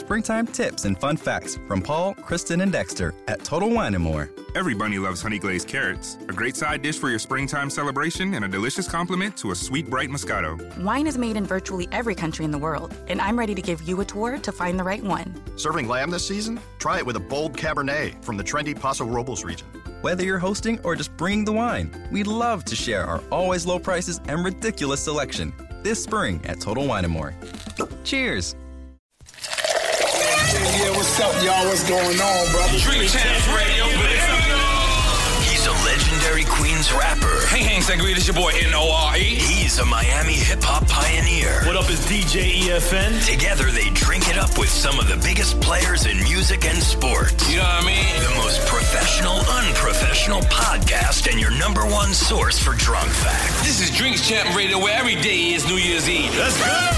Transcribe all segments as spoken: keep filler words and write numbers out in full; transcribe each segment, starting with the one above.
springtime tips and fun facts from Paul, Kristen, and Dexter at Total Wine and More. Everybody loves honey glazed carrots. A great side dish for your springtime celebration and a delicious complement to a sweet, bright Moscato. Wine is made in virtually every country in the world, and I'm ready to give you a tour to find the right one. Serving lamb this season? Try it with a bold Cabernet from the trendy Paso Robles region. Whether you're hosting or just bringing the wine, we'd love to share our always low prices and ridiculous selection this spring at Total Wine and More. Cheers! Yeah, what's up, y'all? What's going on, brother? Drink Champs Radio, He's a legendary Queens rapper. Hey, hey, Sangria, this your boy N O R E. He's a Miami hip-hop pioneer. What up, is D J E F N? Together, they drink it up with some of the biggest players in music and sports. You know what I mean? The most professional, unprofessional podcast and your number one source for drunk facts. This is Drinks Champ Radio, where every day is New Year's Eve. Let's go!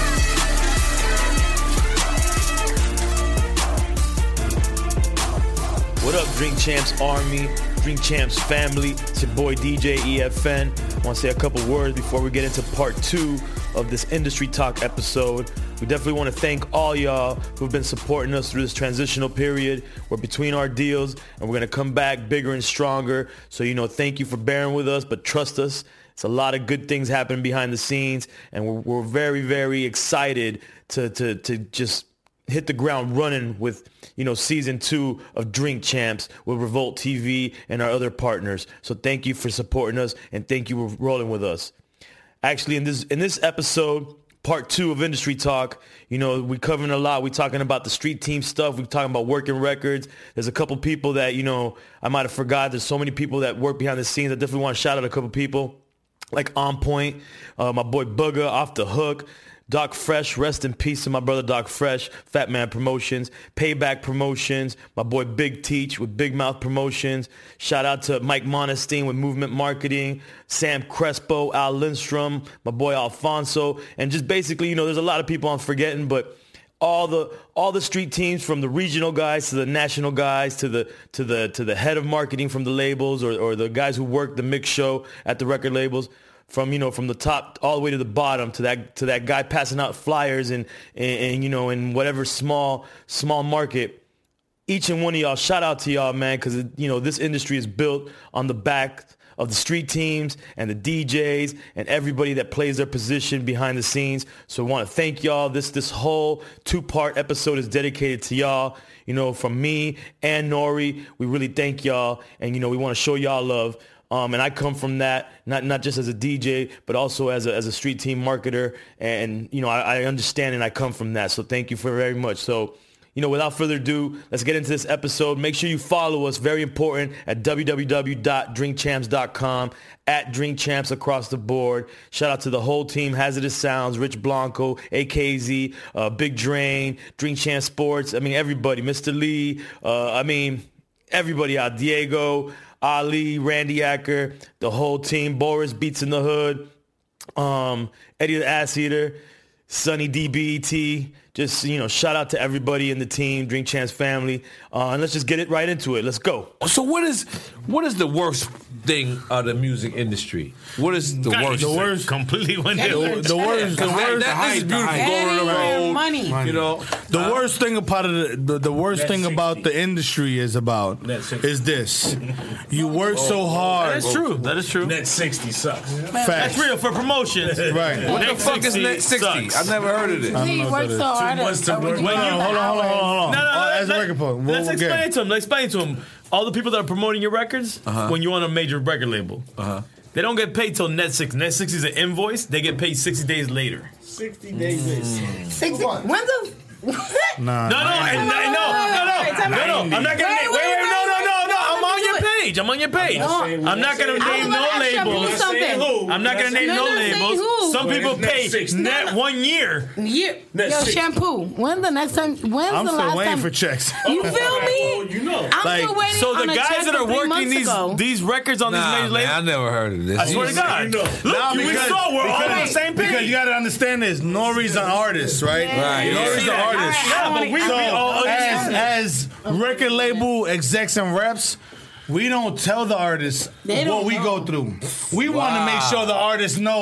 What up, Drink Champs Army, Drink Champs family? It's your boy D J E F N. I want to say a couple words before we get into part two of this Industry Talk episode. We definitely want to thank all y'all who've been supporting us through this transitional period. We're between our deals, and we're going to come back bigger and stronger. So, you know, thank you for bearing with us, but trust us, it's a lot of good things happening behind the scenes, and we're, we're very, very excited to to to just hit the ground running with, you know, season two of Drink Champs with Revolt T V and our other partners. So thank you for supporting us, and thank you for rolling with us. Actually, in this in this episode, part two of Industry Talk, you know, we covering a lot. We're talking about the street team stuff. We're talking about working records. There's a couple people that, you know, I might have forgot. There's so many people that work behind the scenes. I definitely want to shout out a couple people like On Point, uh, my boy Bugger, Off the Hook, Doc Fresh, rest in peace to my brother Doc Fresh, Fat Man Promotions, Payback Promotions, my boy Big Teach with Big Mouth Promotions. Shout out to Mike Monestein with Movement Marketing, Sam Crespo, Al Lindstrom, my boy Alfonso, and just basically, you know, there's a lot of people I'm forgetting, but all the all the street teams, from the regional guys to the national guys to the to the to the head of marketing from the labels, or, or the guys who work the mix show at the record labels. From, you know, from the top all the way to the bottom, to that to that guy passing out flyers and, and, and you know, in whatever small small market. Each and one of y'all, shout out to y'all, man, because, you know, this industry is built on the back of the street teams and the D Js and everybody that plays their position behind the scenes. So I want to thank y'all. This this whole two-part episode is dedicated to y'all. You know, from me and Nori, we really thank y'all, and, you know, we want to show y'all love. Um, and I come from that, not not just as a D J, but also as a as a street team marketer. And, you know, I, I understand and I come from that. So thank you for very much. So, you know, without further ado, let's get into this episode. Make sure you follow us, very important, at w w w dot drink champs dot com, at Drink Champs across the board. Shout out to the whole team, Hazardous Sounds, Rich Blanco, A K Z, uh, Big Drain, Drink Champs Sports. I mean, everybody, Mister Lee. Uh, I mean, everybody out, Diego, Ali, Randy Acker, the whole team, Boris Beats in the Hood, um, Eddie the Ass Eater, Sonny D B E T. Just, you know, shout out to everybody in the team, Drink Champs family. Uh, and let's just get it right into it. Let's go. So what is what is the worst thing of the music industry? What is the God, worst? The thing? worst, completely went The, the worst, the worst. That, this is beautiful going on the road. Money. money. You know, The uh, worst thing about it, the, the worst thing about the industry is about is this: you work so hard. That's true. That is true. Net sixty sucks. Facts. That's real for promotions. Right. what the fuck is Net sixty? sucks. I've never heard of this. I don't He know what works that so is. hard. months to at- work. at- Wait, hold on, hold on, hold on, hold on. No, no, Uh, let- as a let- record player, what let's we'll explain get. to him. Let's explain to him. All the people that are promoting your records, Uh-huh. when you're on a major record label, Uh-huh. they don't get paid till Net sixty. Net sixty is an invoice. They get paid sixty days later. sixty days. Sixty. When the? Nah, No, no, and, no, no, no, no, no, no. I'm not gonna Wait, name. wait, Wait, wait, wait, no, no, wait, no, no. wait, I'm let on me your do it. page. I'm on your page. No. I'm not gonna I'm name gonna no ask you labels. something. Who? I'm not gonna name No, no no, say labels. who. Some Well, people it's Net pay sixty. net one year. Year. Net Yo, sixty. shampoo. When's the next time? When's I'm the still last waiting time? for checks. You feel me? Oh, you know. I'm Like, still waiting So on the a check guys that for are three working months these ago. these records on these Nah, major man, I labels, never heard of this. I swear to God. You know. Look, Nah, we because- saw we're all on the because- same page. Because you got to understand this. Nori's an artist, right? Right, yeah. Nori's See an that? artist. Yeah, but we, So we all as, as record label execs and reps, we don't tell the artists They what don't we know. go through. We want to make sure the artists know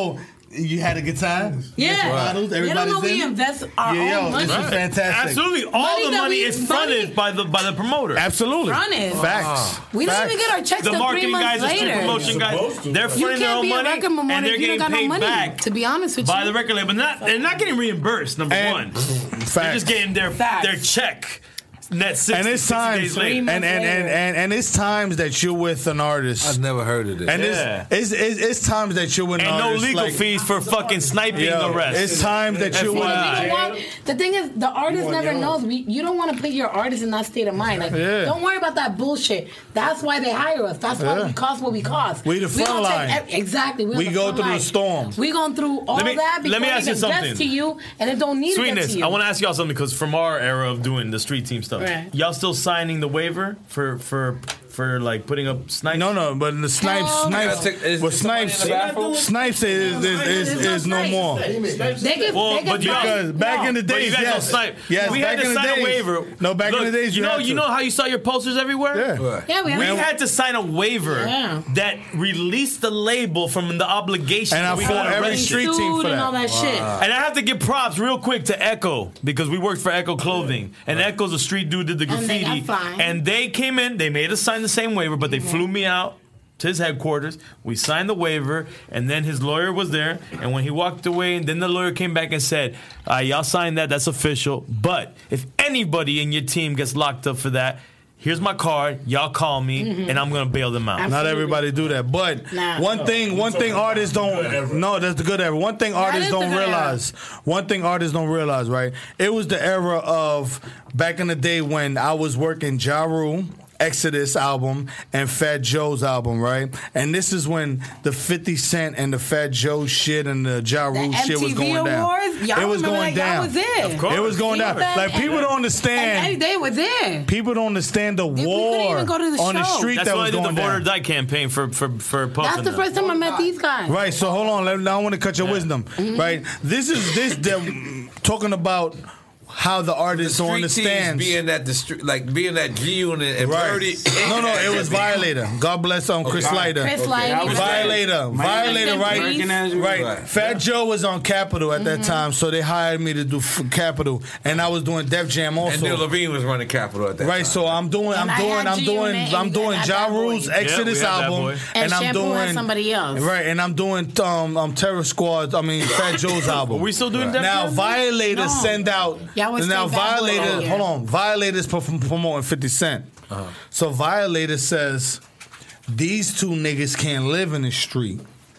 You had a good time? Yeah. Bottles, They don't everybody's know we in? invest our Yeah, yo, own money. this is fantastic. Absolutely. All Money the that money we- is fronted money- by the by the promoter. Absolutely. Fronted. Facts. We don't Facts. even get our checks The till three marketing months guys, the street later. promotion guys, they're You fronting their can't own be a money record and promoter they're if you getting don't got no paid money. back To be honest with by you. the record label. Not, they're not getting reimbursed, number one. They're Facts. just getting their, their check. Net sixty, And it's sixty times, days and, later. and, and, and, and, and it's times that you're with an artist. I've never heard of this. And Yeah. it's, it's, it's, it's times that you're with an And no artist. legal like, fees for fucking sniping Yo, the rest. It's times that you're with We F Y I. don't want, the thing is, the artist want never your knows. We, you don't want to put your artist in that state of mind. Like, Yeah. don't worry about that bullshit. That's why they hire us. That's why Yeah. we cost what we cost. We the don't front take line. ev- exactly. We, We the go front through the line. storm. We going through all Let me- that before let me it ask you even gets something. to you, and it don't need to get Sweetness, to you. I want to ask y'all something because from our era of doing the street team stuff, Right. y'all still signing the waiver for for for like putting up snipes? No, no, but the Snipes, Oh. Snipes, Yeah, is- with is somebody Snipes, in the bathroom? Snipes is, is, is, is, is no more. They get, Well, they get but you paid. Because back No. in the But you days, guys don't yes, snipe. yes, we back had to in the sign days. a waiver. No, back Look, in the days, you you know, had you to. know how you saw your posters everywhere. Yeah. Yeah, we, We have had to sign a waiver Yeah. that released the label from the obligation. And I we fought got every arrested. street team for Sued and that. all that shit. And I have to give props real quick to Echo because we worked for Echo Clothing, and Echo's a street dude did the And they graffiti, got fined. and they came in, they made us sign the same waiver, but they flew me out to his headquarters. We signed the waiver, and then his lawyer was there. And when he walked away, and then the lawyer came back and said, uh, "Y'all signed that. That's official. But if anybody in your team gets locked up for that, here's my card. Y'all call me, and I'm gonna bail them out." Not Absolutely. everybody do that, but Nah. one thing, one thing artists don't. No, that's the good ever. One thing artists is the don't good realize. One thing artists don't realize, right? It was the era of back in the day when I was working Ja Rule, Exodus album, and Fat Joe's album, right? And this is when the fifty Cent and the Fat Joe shit and the Ja Rule shit was M T V going down. Awards? Y'all It was remember going that? Y'all down. was there. Of course. It was going down. And- Like people and- don't understand. And they were there. People don't understand the couldn't war even go to the on the show. street That's that why was I did going the Vote or down. Die campaign for for for That's puffing the them. first time I met these guys. Right, so hold on. Let- I want to cut your wisdom. Right, this is this the, talking about how the artists don't understand. Being at the street, like being at G Unit and Right. Birdie. No, no, it was Violator. God bless um Chris Okay. Lighter. Chris Lighter. Violator. Violator, right? Right. Right. Fat Joe was on Capitol at that time, so they hired me to do f- Capitol, and I was doing Def Jam And Neil also. Levine was running Capitol at that Right, time. so I'm doing, I'm And I doing, had I'm G doing, Unit I'm and doing that Ja Bad Boy. Rule's Yeah, we Exodus had Bad album, Boy. And I'm Shampoo had doing somebody else. Right, and I'm doing um, um Terror Squad. I mean Fat Joe's album. Are we still doing Def Now Jam? Violator No. send out. Y'all was Now still Bad Boy Violator, that year. hold on. Violators perf- promoting fifty Cent. Uh-huh. So Violator says these two niggas can't live in the street.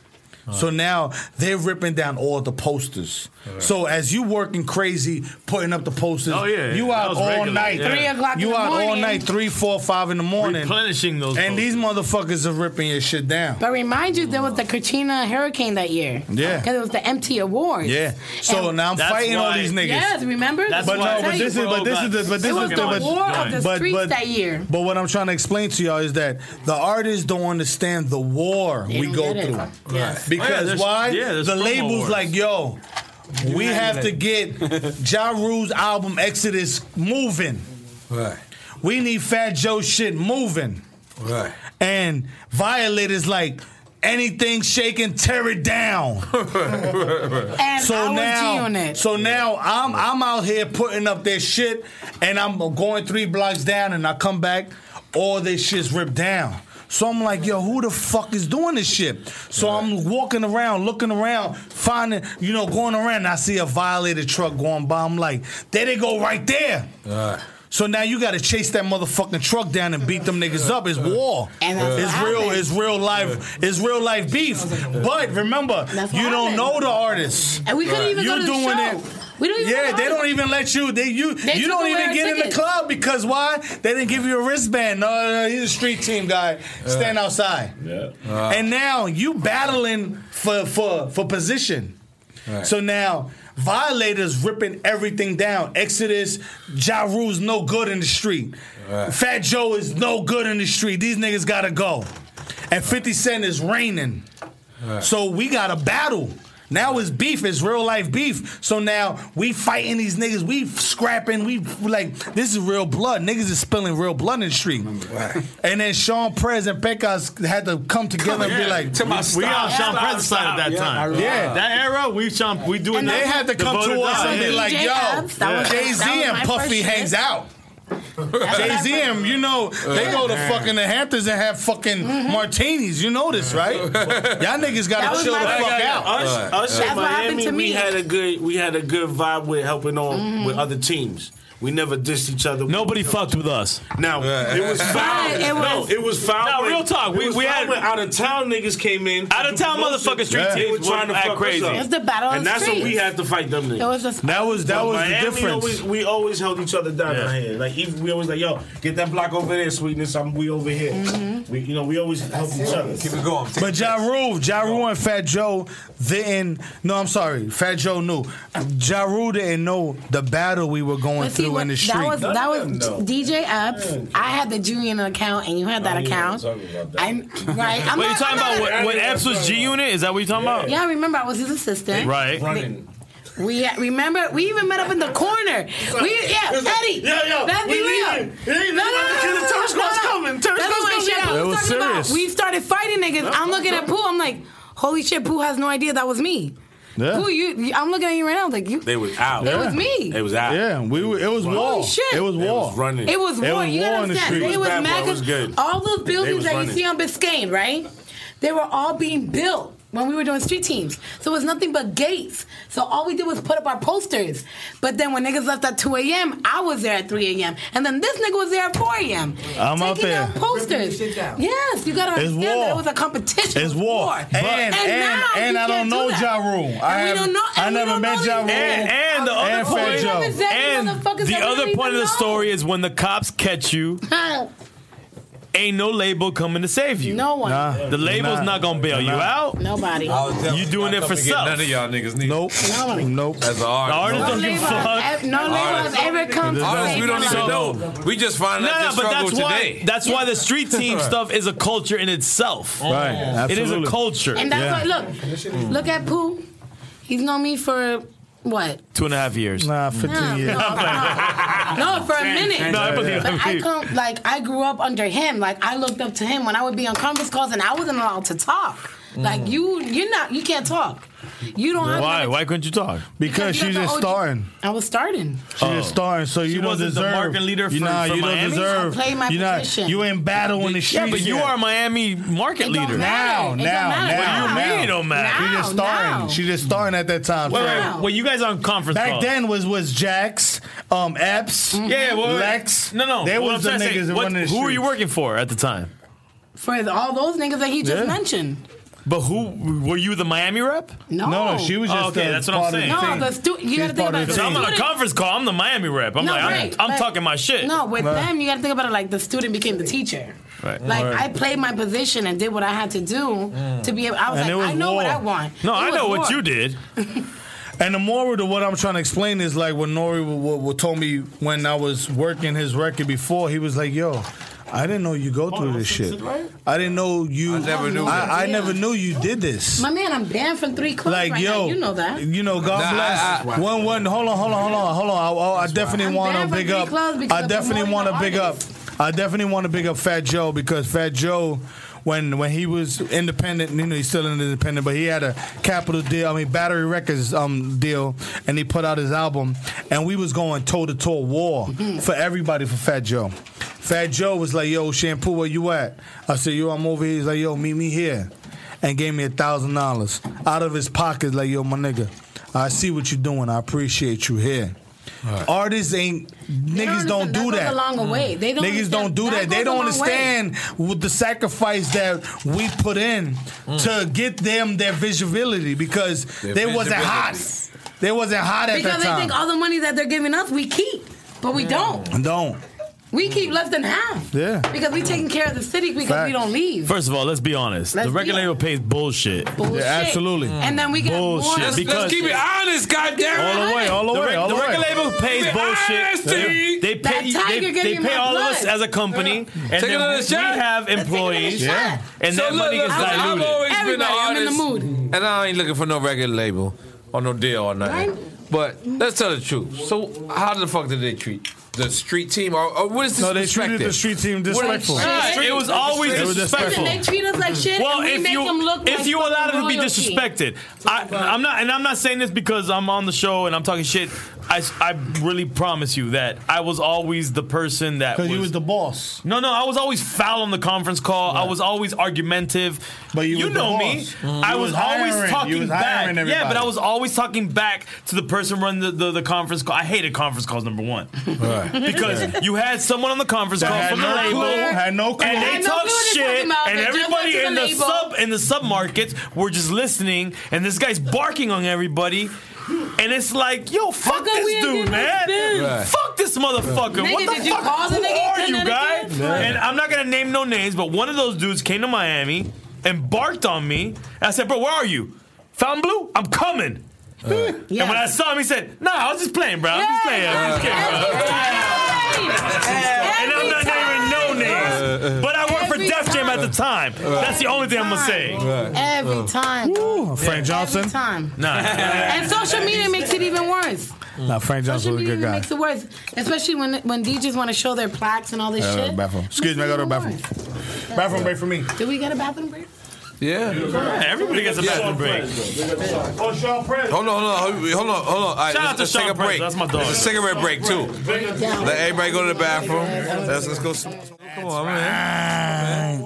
So now they're ripping down all the posters. So as you working crazy, putting up the posters, Oh, yeah, you that out was all regular, night. yeah. Three o'clock in You the out all morning. night, three, four, five in the morning. Replenishing those And these posters. motherfuckers are ripping your shit down. But remind you, there was the Katrina hurricane that year. Yeah. Because it was the M T Awards. Yeah. So And- now I'm That's fighting all why- these niggas. Yes, remember? That's But why no, but this is, but this is, the, but this It was is the the, but, war of the but, streets but, that year. But what I'm trying to explain to y'all is that the artists don't understand the war They we don't go get it. through. Yes. Because Oh, yeah, there's- why? yeah, there's the promo label's wars. like, yo, we have to get Ja Rule's album Exodus moving. Right. We need Fat Joe shit moving. Right. And Violators like, anything shaking, tear it down. And So I was now, G-Unit. so now I'm I'm out here putting up their shit, and I'm going three blocks down, and I come back, all this shit's ripped down. So I'm like, yo, who the fuck is doing this shit? So I'm walking around, looking around, finding, you know, going around, and I see a Violator truck going by. I'm like, there they go right there. Right. So now you got to chase that motherfucking truck down and beat them niggas up. It's war. And that's it's what real. happened. It's real life. It's real life beef. But remember, That's what you don't happened. know the artists. And we couldn't even you go to the doing show. it. We don't even Yeah, know they how don't to- even let you. They you They you took don't away even our get in the tickets. club because why? They didn't give you a wristband. No, no, no he's a street team guy. Stand outside. Yeah. And now you battling for for for position. Right. So now Violators ripping everything down. Exodus, Ja Rule's no good in the street. Right. Fat Joe is no good in the street. These niggas gotta go. And fifty Cent is reigning. Right. So we got a battle. Now it's beef. It's real life beef. So now we fighting these niggas. We scrapping. We like this is real blood. Niggas is spilling real blood in the street. And then Sean Prez and Pecos had to come together and be like, to my we on Sean Prez's side at that time. Yeah, that era we Sean we doing. They had to come to us and be like, yo, Jay Z and Puffy hangs out. Jay-Z and, you know, they go to fucking the Hamptons and have fucking mm-hmm. martinis. You know this, right? Y'all niggas gotta chill the fuck got, out. Us, us in Miami, we had a good we had a good vibe with helping on mm-hmm. with other teams. We never dissed each other. Nobody fucked with us. Now it was foul. It was, no, it was foul. No, real talk. We, we had out of town niggas came in. Out of town motherfucking street yeah. teams were trying to act crazy. It was the battle of and that's streets. what we had to fight them niggas. It was just, that was that so was Miami, the difference. Always, we always held each other down yeah. here. Like even, we always like, yo, get that block over there, sweetness. I'm we over here. Mm-hmm. We, you know, we always help each other. Keep it going. But Ja Rule, Ja Rule and Fat Joe didn't. No, I'm sorry. Fat Joe knew. Ja Rule didn't know the battle we were going see, through what, in the street. That was that was D J Epps. I had the G Unit account, and you had that account. I'm right. I'm Wait, not, you talking I'm about not, when, when Epps was G Unit? Is that what you're talking yeah. about? Yeah, I remember. I was his assistant. Right. Running. We remember we even met up in the corner. We yeah, Eddie. Yo, yo, let's be real. No, no, no. The turn squad's coming. Turn squad's coming. It was serious. We started fighting niggas. I'm looking at Pooh. I'm like, holy shit, Pooh has no idea that was me. Yeah. Pooh, you, I'm looking at you right now. Like you, they was out. It yeah. was me. It was out. Yeah, we were, it was war. Holy shit. It was war. It was running. It was war. It was you war gotta in the understand. street. It was Bad boy, mega. it was good. All those buildings that running. you see on Biscayne, right? They were all being built when we were doing street teams. So it was nothing but gates. So all we did was put up our posters. But then when niggas left at two a.m., I was there at three a.m. And then this nigga was there at four a.m. I'm taking out there. down posters. Yes, you gotta It's understand war. that it was a competition. It's war. war. And, and, and, now and you I don't can't know do that. Ja Rule. And I, we have, don't know, I and we never don't met know Ja these Rule. And, and the And other Fat point, Joe. and Motherfuckers the that other don't point of even the know. story is when the cops catch you, ain't no label coming to save you. No one. Nah. The label's Nah. not gonna bail you Nah. out. Nobody. You doing it for self. None of y'all niggas need. Nope. Nobody. Nope. As an The artist. artists don't give a fuck. No label has ever come to Artists, save we don't your even life. know. We just find No, out no, the but struggle that's why today. that's why the street team stuff is a culture in itself. Right. It is a Absolutely. culture. And that's Yeah. why, look, look at Pooh. He's known me for what? Two and a half years. Nah, fifteen No, years. no, no, no, for a minute. No, I believe But I it. come, like, I grew up under him. Like, I looked up to him when I would be on conference calls, and I wasn't allowed to talk. Like, you, you're not, you can't talk. You don't have Why? to- Why couldn't you talk? Because you she's got the just O G starting. I was starting. She's just starting, so you She don't wasn't the deserve. market leader you for- nah, for you Miami? don't deserve. I play my you not. position. You ain't battle in the streets. Yeah, but you yet. are Miami market It don't leader. matter. Now, It don't now, matter. now, What do you now. mean it don't matter? She just Now, starting. now. She just starting at that time. Wait, So- wait, Wow. well, you guys on conference Back call. then was was Jax, um, Epps, Yeah, well, Lex. No, no. They what was I'm the trying to niggas say, that what- run the Who were you streets. working for at the time? For all those niggas that he just Yeah. mentioned. But who were you? The Miami rep? No. No, no, she was just Oh, okay, the that's what I'm part of saying. the No, team. the stu- you She's gotta think part about of the the I'm team. on a student- conference call. I'm the Miami rep. I'm No, like, right, I'm, I'm but- talking my shit. No, with Right. them, you got to think about it like the student became the teacher. Right. Like, Right. I played my position and did what I had to do to be able. I was And it like, was I know what war. I want. No, It I was know what war. you did. And the moral to what I'm trying to explain is like when Nori w- w- told me when I was working his record before, he was like, "Yo, I didn't know you go through this shit. I didn't know you. I never knew that. I, I Yeah. never knew you did this. My man, I'm banned from three clubs Like right yo, now. You know that. You know, God Nah, bless. I- I- one, one. Hold on, hold on, hold on, hold on. I, I, I definitely I'm want to banned from big three up. clubs because I of definitely promoting want to the big up. artists. I definitely want to big up Fat Joe because Fat Joe, when when he was independent, you know, he's still independent, but he had a Capitol deal. I mean, Battery Records um deal, and he put out his album, and we was going toe to toe war for everybody for Fat Joe. Fat Joe was like, "Yo, Shampoo, where you at?" I said, "Yo, I'm over here." He's like, "Yo, meet me here," and gave me a thousand dollars out of his pocket. Like, "Yo, my nigga, I see what you're doing. I appreciate you here." Right. Artists ain't niggas don't, That do goes that. a long way. They don't Niggas don't understand- do that. that They goes don't a long way. understand with the sacrifice that we put in to get them their visibility because Their they wasn't visibility. hot. They wasn't hot at Because that they time. think all the money that they're giving us, we keep. But we don't. Don't. We keep less than half. Yeah. Because we taking care of the city because Fact. we don't leave. First of all, let's be honest. Let's the record be label pays bullshit. Bullshit. Yeah, absolutely. And then we get bullshit. more- Let's- because let's keep it honest, goddamn. All the way, all the, The way, rec- all the, the way. record label pays Keep it bullshit. honesty. They That pay. tiger They, getting they in pay my all blood. of us as a company, and Take then another we shot. have employees, Yeah. and So that look, money look, gets I've diluted. always Everybody, been an I'm in the artist, mood. and I ain't looking for no record label or no deal or nothing. Right. But let's tell the truth. So how the fuck did they treat the street team, or, or what is this? No, they treated the street team disrespectful. Right, it was always They were disrespectful. They treat us like shit, Well, and we if make you them look if like you allow them to be royalty. disrespected, I, I'm not, and I'm not saying this because I'm on the show and I'm talking shit. I, I really promise you that I was always the person that Because was, you was the boss. No, no, I was always foul on the conference call. I was always argumentative. But you was the know me. boss. Mhm. I You was, was always hiring- you talking was back. hiring Yeah, but everybody. I was always talking back to the person running the, the, the conference call. I hated conference calls, number one. Because you had someone on the conference That call had from no the label. clue, had no clue. And they Had no talk clue what they're shit, talking about. and They just everybody went to in the the label. sub in the sub markets were just listening, and this guy's barking on everybody. And it's like, yo, fuck come we this ain't dude, getting man. no Right. Fuck this motherfucker. Nigga, what the did you fuck? call the Who nigga are in you, guy? Connecticut? Yeah. And I'm not gonna name no names, but one of those dudes came to Miami and barked on me. And I said, bro, where are you? Fontainebleau? I'm coming. And when I saw him, he said, nah, I was just playing, bro. I'm just playing. I'm just kidding, bro. And I'm not naming no names. But I worked for Every Def Jam at the time. time. That's the only thing I'm gonna say. Every time. Ooh, Frank Johnson. Every time. Nah. And social media makes it even worse. Nah, Frank Johnson Social was a media good guy. makes it worse, especially when when D Js want to show their plaques and all this Uh, shit. bathroom. Excuse me, I go to the bathroom. Bathroom break for me. Did we get a bathroom break? Yeah. Everybody gets a bathroom break. Oh, Sean Prez. Hold on, hold on, hold on, hold on. All right, Shout out let's, to let's take Sean a break. Prez, that's my dog. It's a cigarette break too. Let everybody go to the bathroom. Let's, let's go. Come on, man.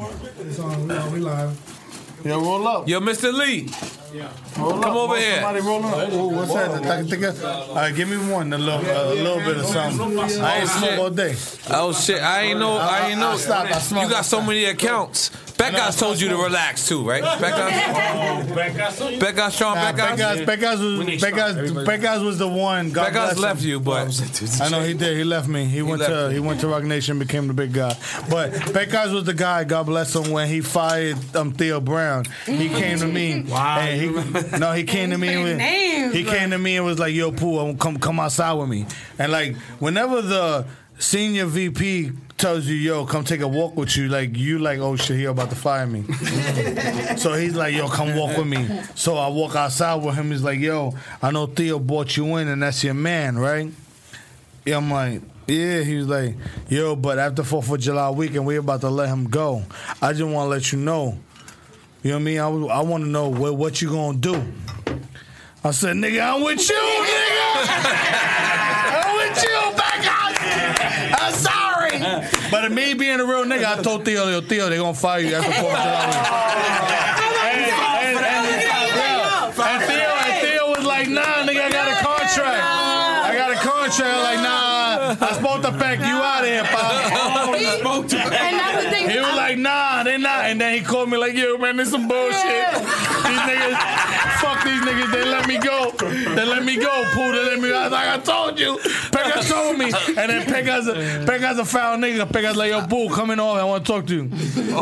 We live. Yo, roll up. Yo, Mister Lee. Roll Come up. over Bro, here. Somebody roll up. Ooh, what's that? Take- take a- All right, give me one. A little, a little bit of something. I ain't smoke all day. Oh shit! I ain't know. I ain't know. I stopped. I smoked. You got so many accounts. Becca's told you to relax too, right? Becca's. Becca's Sean Nah, Becca's. Becca's, Becca's was Becca's, Becca's was the one. God Becca's bless left him. you, but I know he did. He left me. He, went left to you. he went to Rock Nation, became the big guy. But Becca's was the guy. God bless him. When he fired um, Theo Brown, he came to me. Wow. And he, no, he came to me. Say And, names, he bro. came to me and was like, "Yo, Pooh, come come outside with me." And like whenever the senior V P tells you, "Yo, come take a walk with you," like you like, "Oh shit, he about to fire me." So he's like, "Yo, come walk with me." So I walk outside with him. He's like, "Yo, I know Theo brought you in, and that's your man, right?" Yeah, I'm like, "Yeah." He was like, "Yo, but after Fourth of July weekend, we about to let him go. I just want to let you know. You know what I mean? I, was- I want to know what what you gonna do." I said, "Nigga, I'm with you, nigga. I'm with you, back out. I'm sorry." But me being a real nigga, I told Theo, "Yo, Theo, they gonna fire you after Fourth of July weekend." And, and, and, yeah. And Theo, and Theo was like, "Nah, nigga, I got a contract. I got a contract." Like, "Nah, I supposed to pack you out of here, pop." And that's the thing. He was like, "Nah, they not." And then he called me like, "Yo, man, this some bullshit. These niggas, fuck these niggas. They let me go. They let me go. Pooh, they let me go." I was like, "I told you." Pekka told me. And then Pekka's a, Pekka's a foul nigga. Pekka's like, "Yo, Pooh, come in over. I want to talk to you."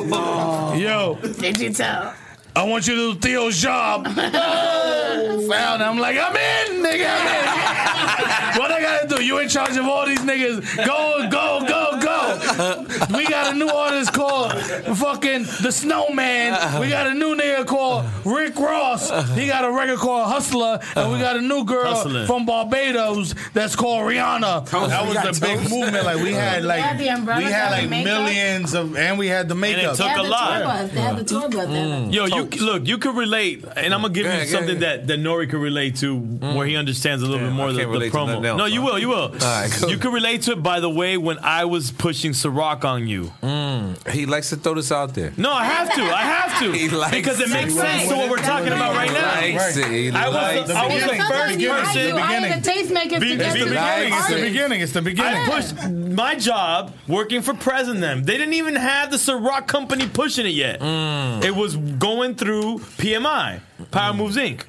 Yo. Did you tell? "I want you to do Theo's job." Oh, found. I'm like, "I'm in, nigga. I'm in." What I gotta do? You in charge of all these niggas? Go, go, go, go. We got a new artist called fucking The Snowman. We got a new nigga called Rick Ross. He got a record called Hustler, and we got a new girl Hustling. from Barbados that's called Rihanna. That was the big movement. Like we had like had the umbrella, we they had had the like makeup. millions of, and we had the makeup. took They had a the lot. tour bus. They had the tour bus. They had the- Yo, you look, you could relate, and I'm gonna give Yeah, you yeah, something yeah. that, that Nori could relate to, where he understands a little Damn, bit more I of the, can't the relate to promo. nothing else, no, you huh? will, you will. right, cool. You could relate to it by the way when I was pushing Ciroc on you. He likes to throw this out there. No, I have to, I have to, He likes because it it. makes That's sense to right. what we're That's talking right. about right now. He likes it. He I was likes the, I was it. the beginning. first Sometimes you have person. to. I beginning. had the tastemakers Be- to it's get the to the beginning. It's the artist. beginning. It's the beginning. I pushed my job working for Prez and them. They didn't even have the Ciroc company pushing it yet. It was going through P M I, Power Moves Incorporated.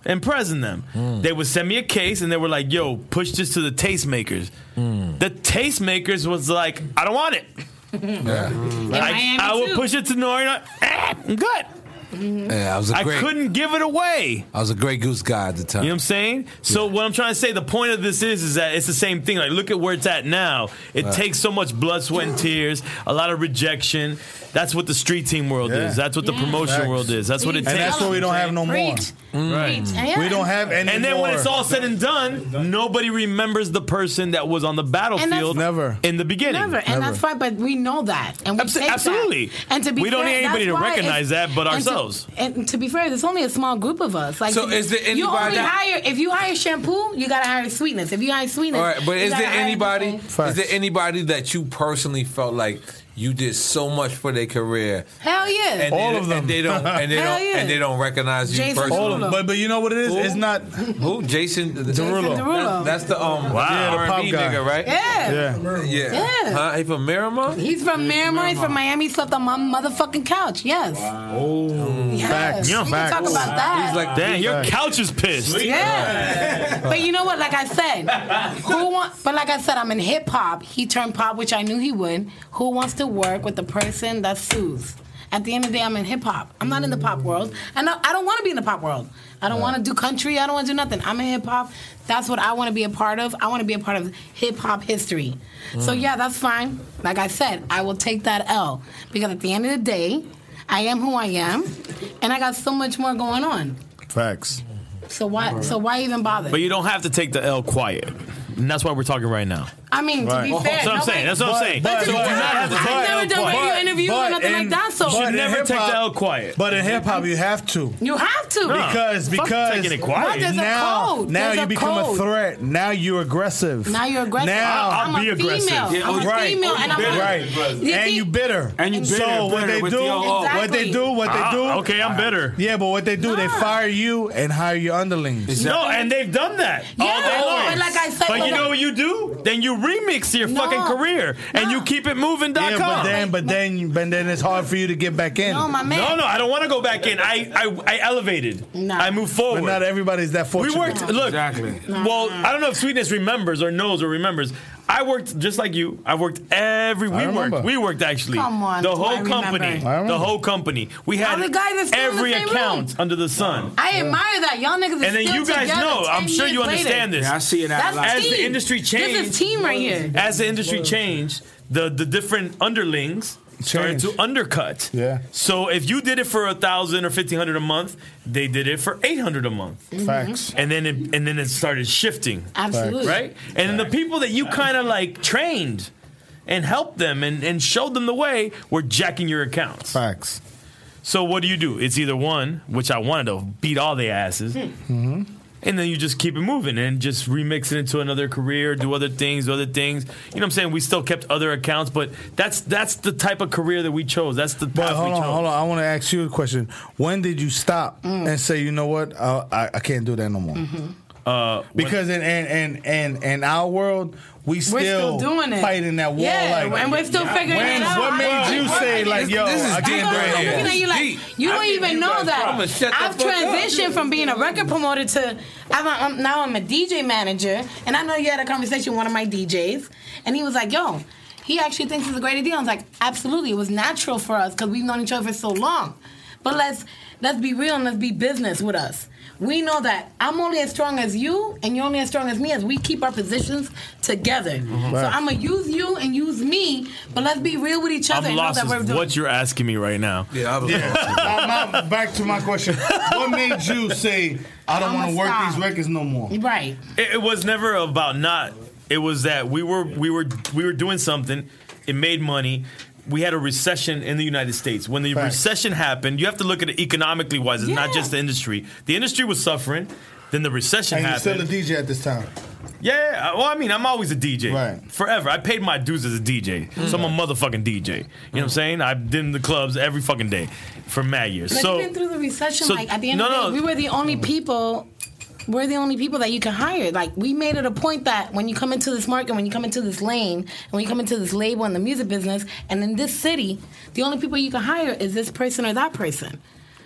and present them. Mm. They would send me a case, and they were like, yo, push this to the tastemakers. Mm. The tastemakers was like, I don't want it. Yeah. Mm. I, I would push it to Nori. Eh, I'm good. Mm-hmm. Yeah, I was a great. I couldn't give it away. I was a Grey Goose guy at the time. You know what I'm saying? So yeah. what I'm trying to say, the point of this is, is that it's the same thing. Like, look at where it's at now. It right. takes so much blood, sweat, and tears, a lot of rejection. That's what the street team world yeah. is. That's what the yeah. promotion Facts. world is. That's what it and takes. And that's what we don't have no more. Mm. Right. Yeah. We don't have any And then more. when it's all said and done, nobody remembers the person that was on the battlefield never. in the beginning. Never. And never. that's fine, but we know that. And we Abs- take absolutely. That. And to be we don't fair, need anybody to recognize that but and ourselves. To, and to be fair, there's only a small group of us. Like, so is there anybody you only that, hire if you hire shampoo, you gotta hire sweetness. If you hire sweetness, all right, but is there anybody is there anybody that you personally felt like you did so much for their career? Hell yeah, and all they, of them. And they don't, and they don't, yeah. and they don't recognize you Jason personally. Derulo. But but you know what it is? Who? It's not who Jason Derulo. Derulo. That's, that's the um wow. yeah, the R pop and B guy. nigga, right? Yeah. Yeah. Yeah. Yeah. Huh? He from Miramar? He's from Miramar. He's from Miami. He slept on my motherfucking couch. Yes. Wow. Oh. Yes. Facts. We Yeah. can Facts. talk about that. He's like, damn, your Facts. couch is pissed. Yeah. But you know what? Like I said, who want? But like I said, I'm in hip hop. He turned pop, which I knew he would. Who wants to work with the person that soothes? At the end of the day, I'm in hip hop. I'm not in the pop world. And I don't want to be in the pop world. I don't want to do country. I don't want to do nothing. I'm in hip hop. That's what I want to be a part of. I want to be a part of hip hop history. Mm. So yeah, that's fine. Like I said, I will take that L because at the end of the day, I am who I am, and I got so much more going on. Facts. So why? So why even bother? But you don't have to take the L quiet. And that's why we're talking right now. I mean, right. to be Well, fair, that's what I'm saying. That's what I'm saying. But, so you but, do not have to take I've the L never done quiet. radio interviews or nothing in, like that. So You should in never take hip-hop- the L quiet. But in hip hop, you have to. you have to. No. Because Fuck because taking it quiet. But there's a now code. now There's you a become code. a threat. Now you're aggressive. Now you're aggressive. Now I'm I'll be a aggressive. female. Yeah, I'm a right. female, and I'm bitter. a, right. You And see- you bitter. And you bitter, So what bitter they with do, the O. what they do, what they Ah, do. okay, I'm bitter. Yeah, but what they do, they Nah. fire you and hire your underlings. No, and they've done that all Yeah, day long. but like I said, but you but know like- what you do? Then you remix your No. fucking career and No. you keep it moving. Yeah, but then, but then, but then it's hard for you to get back in. No, my man. No, no, I don't want to go back in. I, I, I elevated. No. I moved forward. But not everybody's that we fortunate. worked. Look, Exactly. well, I don't know if Sweetness remembers or knows or remembers. I worked just like you. I worked every. We remember. worked. We worked actually. Come on, the do I whole remember? company. I remember. The whole company. We had All the guys are still in the every same account room. under the sun. I admire that. Y'all niggas are And then still you guys together know. I'm ten sure you years understand later. this. Yeah, I see it out That's loud. As the team. industry changed, This is team right here. as the industry changed, the the different underlings started Changed. to undercut. Yeah. So if you did it for a thousand or fifteen hundred a month, they did it for eight hundred a month. Facts. And then it, and then it started shifting. Absolutely. Right? And then the people that you kind of like trained and helped them and, and showed them the way were jacking your accounts. Facts. So what do you do? It's either one, which I wanted to beat all their asses, Mm-hmm. and then you just keep it moving and just remix it into another career, do other things, do other things. You know what I'm saying? We still kept other accounts, but that's that's the type of career that we chose. That's the But path hold we on, chose. hold on. I want to ask you a question. When did you stop Mm. and say, you know what, I, I, I can't do that no more? Mm-hmm. Uh, Because in in, in in in our world, we still, We're still doing it. fighting that war. Yeah, like, and we're still figuring when, it out. what made you say like, yo, this is I deep can't do right it here. no I'm more? looking at you like, Deep. you I don't think even you know guys- I'ma that. shut the I've fuck up. transitioned from being a record promoter to I'm, a, I'm now I'm a D J manager, and I know you had a conversation with one of my D Js, and he was like, "Yo, he actually thinks it's a great idea." I was like, "Absolutely, it was natural for us because we've known each other for so long." But let's let's be real and let's be business with us. We know that I'm only as strong as you, and you're only as strong as me as we keep our positions together. Mm-hmm. So Right. I'm gonna use you and use me, but let's be real with each other. I'm and know lost that we're as doing. what you're asking me right now. Yeah, I was Uh, my- back to my question. What made you say, I don't I'ma want to work stop. these records no more? Right. It, it was never about not. It was that we were we were we were doing something. It made money. We had a recession in the United States. When the Facts. recession happened, you have to look at it economically wise. It's not Yeah. just the industry. The industry was suffering. Then the recession And you're happened. still a D J at this time. Yeah, well, I mean, I'm always a D J. Right. Forever. I paid my dues as a D J. So I'm a motherfucking D J. You know what I'm saying? I've been in the clubs every fucking day for mad years. But so even through the recession, so- like at the end no, of the day, no. we were the only people. We're the only people that you can hire. Like we made it a point that when you come into this market, when you come into this lane, and when you come into this label in the music business, and in this city, the only people you can hire is this person or that person.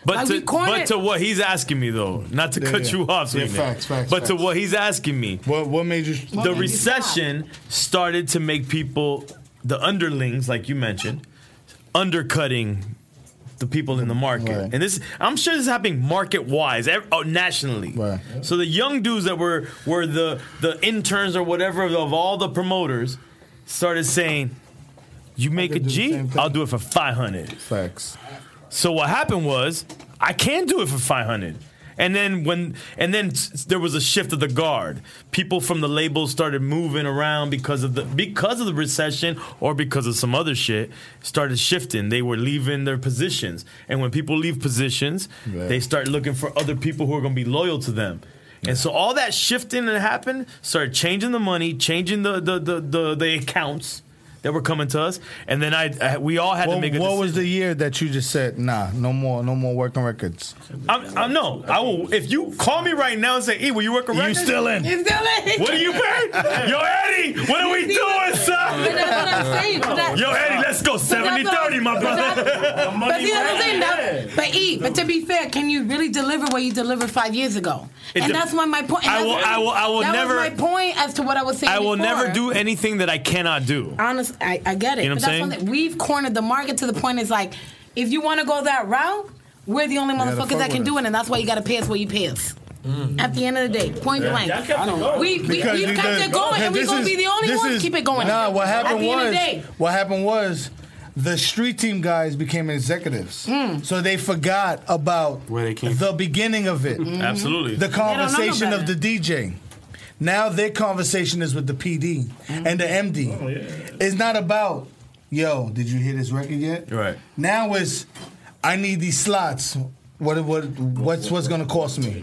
But like, to we cornered. but to what he's asking me though, not to Yeah, cut yeah. you off, Yeah, Sweetness, facts, facts, but to facts. what he's asking me. What what made you? The recession started to make people, the underlings, like you mentioned, undercutting the people in the market. Right. And this, I'm sure this is happening market-wise, ev- oh, nationally. Right. So the young dudes that were were the the interns or whatever of, of all the promoters started saying, "You make a could do the G, same thing. I'll do it for five hundred." Facts. So what happened was, I can't do it for five hundred. And then when and then s- there was a shift of the guard. People from the labels started moving around because of the because of the recession or because of some other shit. Started shifting. They were leaving their positions. And when people leave positions, Right. they start looking for other people who are going to be loyal to them. And so all that shifting that happened started changing the money, changing the the the the, the accounts that were coming to us. And then I, I we all had What, to make a what decision. was the year that you just said, nah, no more, no more working records? I'm, I'm no. I will. If you call me right now and say, "E, will you work a record?" You still in? It's still in. What are you paying? Yo, Eddie, what are we doing, son? But that's what I'm saying. But that- Yo, Eddie, let's go seventy thirty, my but brother. that- But see, that's what I'm saying. That, but E, but to be fair, can you really deliver what you delivered five years ago? It And de- that's why my point. and I that's will- what- I will- I will that never- was my point as to what I was saying. I will before. never do anything that I cannot do. Honest, I, I get it. You know what but I'm that's saying? something- we've cornered the market to the point it's like, if you want to go that route, we're the only gotta motherfuckers fuck that can with do it, and that's why you got to pay us what you pay us. At the end of the day, point blank. Y'all kept it going. We, we, Because we've you kept did- it going, and we're this going to is- be the only this ones is- keep it going. Nah, what happened At the was end of the day. what happened was the street team guys became executives, Hmm. so they forgot about Where they came the beginning of it, Mm-hmm. Absolutely. the don't know no conversation of better. the D J. Now their conversation is with the P D Mm-hmm. and the M D. It's not about, yo, did you hear this record yet? Right. Now it's, I need these slots. What what what's what's gonna cost me?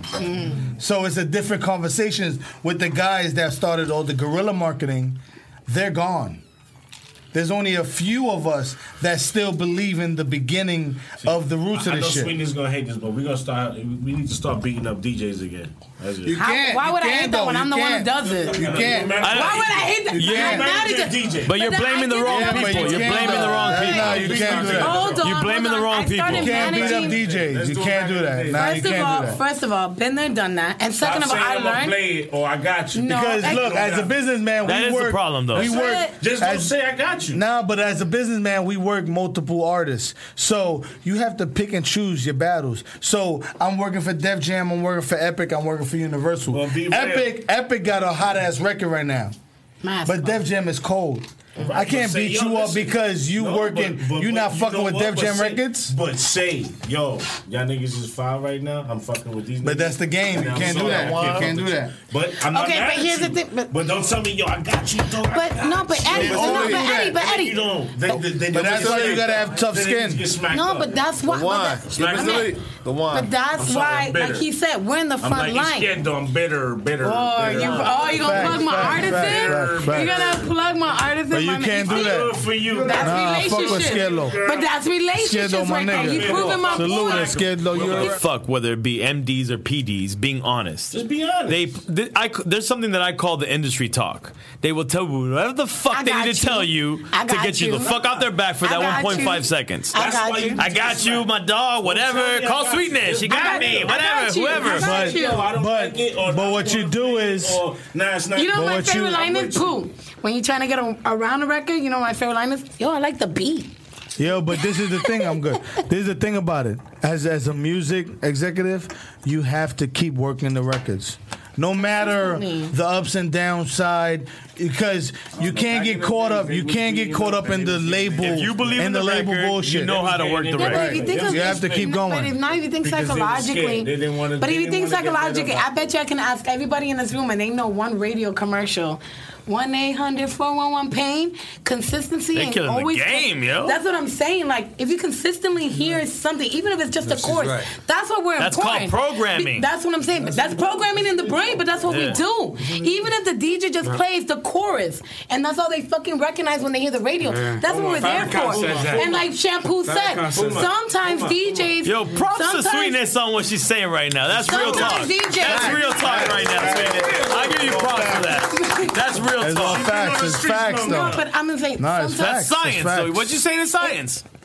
So it's a different conversations with the guys that started all the guerrilla marketing. They're gone. There's only a few of us that still believe in the beginning of the roots I, of I know this shit. Sweetness gonna hate this, but we're gonna start. We need to start beating up D Js again. That's it. You How- can't. why you would I can't, hate that though. when I'm You the one who can't. does it? You can't. I- Why would I hate that? You can't. I'm not Manager even- D J. But you're But blaming the I wrong get Yeah, but people. you You're can't blaming do the wrong that. people. No, you can't do that. Hold on, You're blaming hold the on. wrong I people. started You can't beat up managing- D Js. Let's You do it can't back do in the that. day. Nah, you First of can't all, do that. first of all, been there, done that. And Stop second of all, saying I I'm gonna learned. play it or I got you. No. Because I- look, as a businessman, That we is the work. problem, though. We That's work. it. Just don't as- say I got you. Nah, but as a businessman, we work multiple artists. So you have to pick and choose your battles. So I'm working for Def Jam, I'm working for Epic, I'm working for Universal. Well, be real. Epic Epic got a hot ass record right now. Mass But fuck. Def Jam is cold. Right, I can't but say, beat yo, you up listen. because you No, working, but- but- you but not you fucking know with what? Def But Jam say- records. But say, yo, y'all niggas is foul right now. I'm fucking with these niggas. But that's the game. You And I'm can't do sorry, that. I You fuck can't do with that. you. But I'm not Okay, mad but at here's you. the thing, but- But don't tell me, yo, I got you, though. I But got no, but you. Eddie, They no, always but do Eddie, that. but And Eddie. you don't. They, they, they But don't that's get why you smacked gotta up. have tough Then they skin. just get smacked No, up. but that's why. The wine. But, Give that- us the- the wine. but that's I'm sorry, why, I'm bitter. like he said, we're in the I'm front like, you line. scared though. I'm bitter, bitter. Oh, bitter. you, oh, you gonna Facts, plug my facts, artist facts, in? facts, You're facts. gonna plug my artist But in? you my can't man? do that. Good for you. That's Nah, fuck with relationship. Skidlow. But that's relationships Skidlow, my right there. nigga. You proving my Salute point. and Skidlow. Give You're a fuck whether it be M Ds or P Ds. Being honest, Just be honest. They, th- I, there's something that I call the industry talk. They will tell you whatever the fuck I they got need to you. tell you I to got get you, you. the fuck out their back for I that got one point five you. seconds. I That's got why you. you I got you, my dog. Whatever. Tell me I Call got Sweetness. you. You I got got me. you. I Whatever. got you. I Whoever. got But- you. Oh, I don't But- like it, or but not what you wanna do play it, is- or, nah, it's not. You know But what my what you- favorite line I'm is? with you. Cool. When you're trying to get a, around a record, you know what my favorite line is? Yo, I like the beat. Yo, but this is the thing. I'm good. This is the thing about it. As as a music executive, you have to keep working the records, no matter the ups and downside, because you can't get caught up. You can't get caught up in the label. If you believe in the, the label record, bullshit. you know how to work the Yeah, but record. if you think You of have to keep no, But going. if not, if you think Because they were psychologically, scared. They didn't wanna- but if they you think didn't wanna get that psychologically, up. I bet you I can ask everybody in this room, and they know one radio commercial. one eight hundred four one one pain Consistency They and killing the always game, yo. That's what I'm saying. Like if you consistently hear something, even if it's just a she's chorus, right. that's what we're That's called important. programming. Be- That's what I'm saying. But that's programming in the brain. But that's what Yeah. we do. Even if the D J just plays the chorus, and that's all they fucking recognize when they hear the radio. That's what we're there Farrakhan for. says that. And like Shampoo said, Farrakhan says that. sometimes D Js. Yo, props to sometimes- Sweetness on what she's saying right now. That's real talk. Sometimes D Js That's real talk right now, Sweetness. I give you props for that. That's real It's all talk. facts. It's facts, No, though. but I'm gonna say No, it's sometimes. That's facts. science, It's though. facts. What'd you say in science?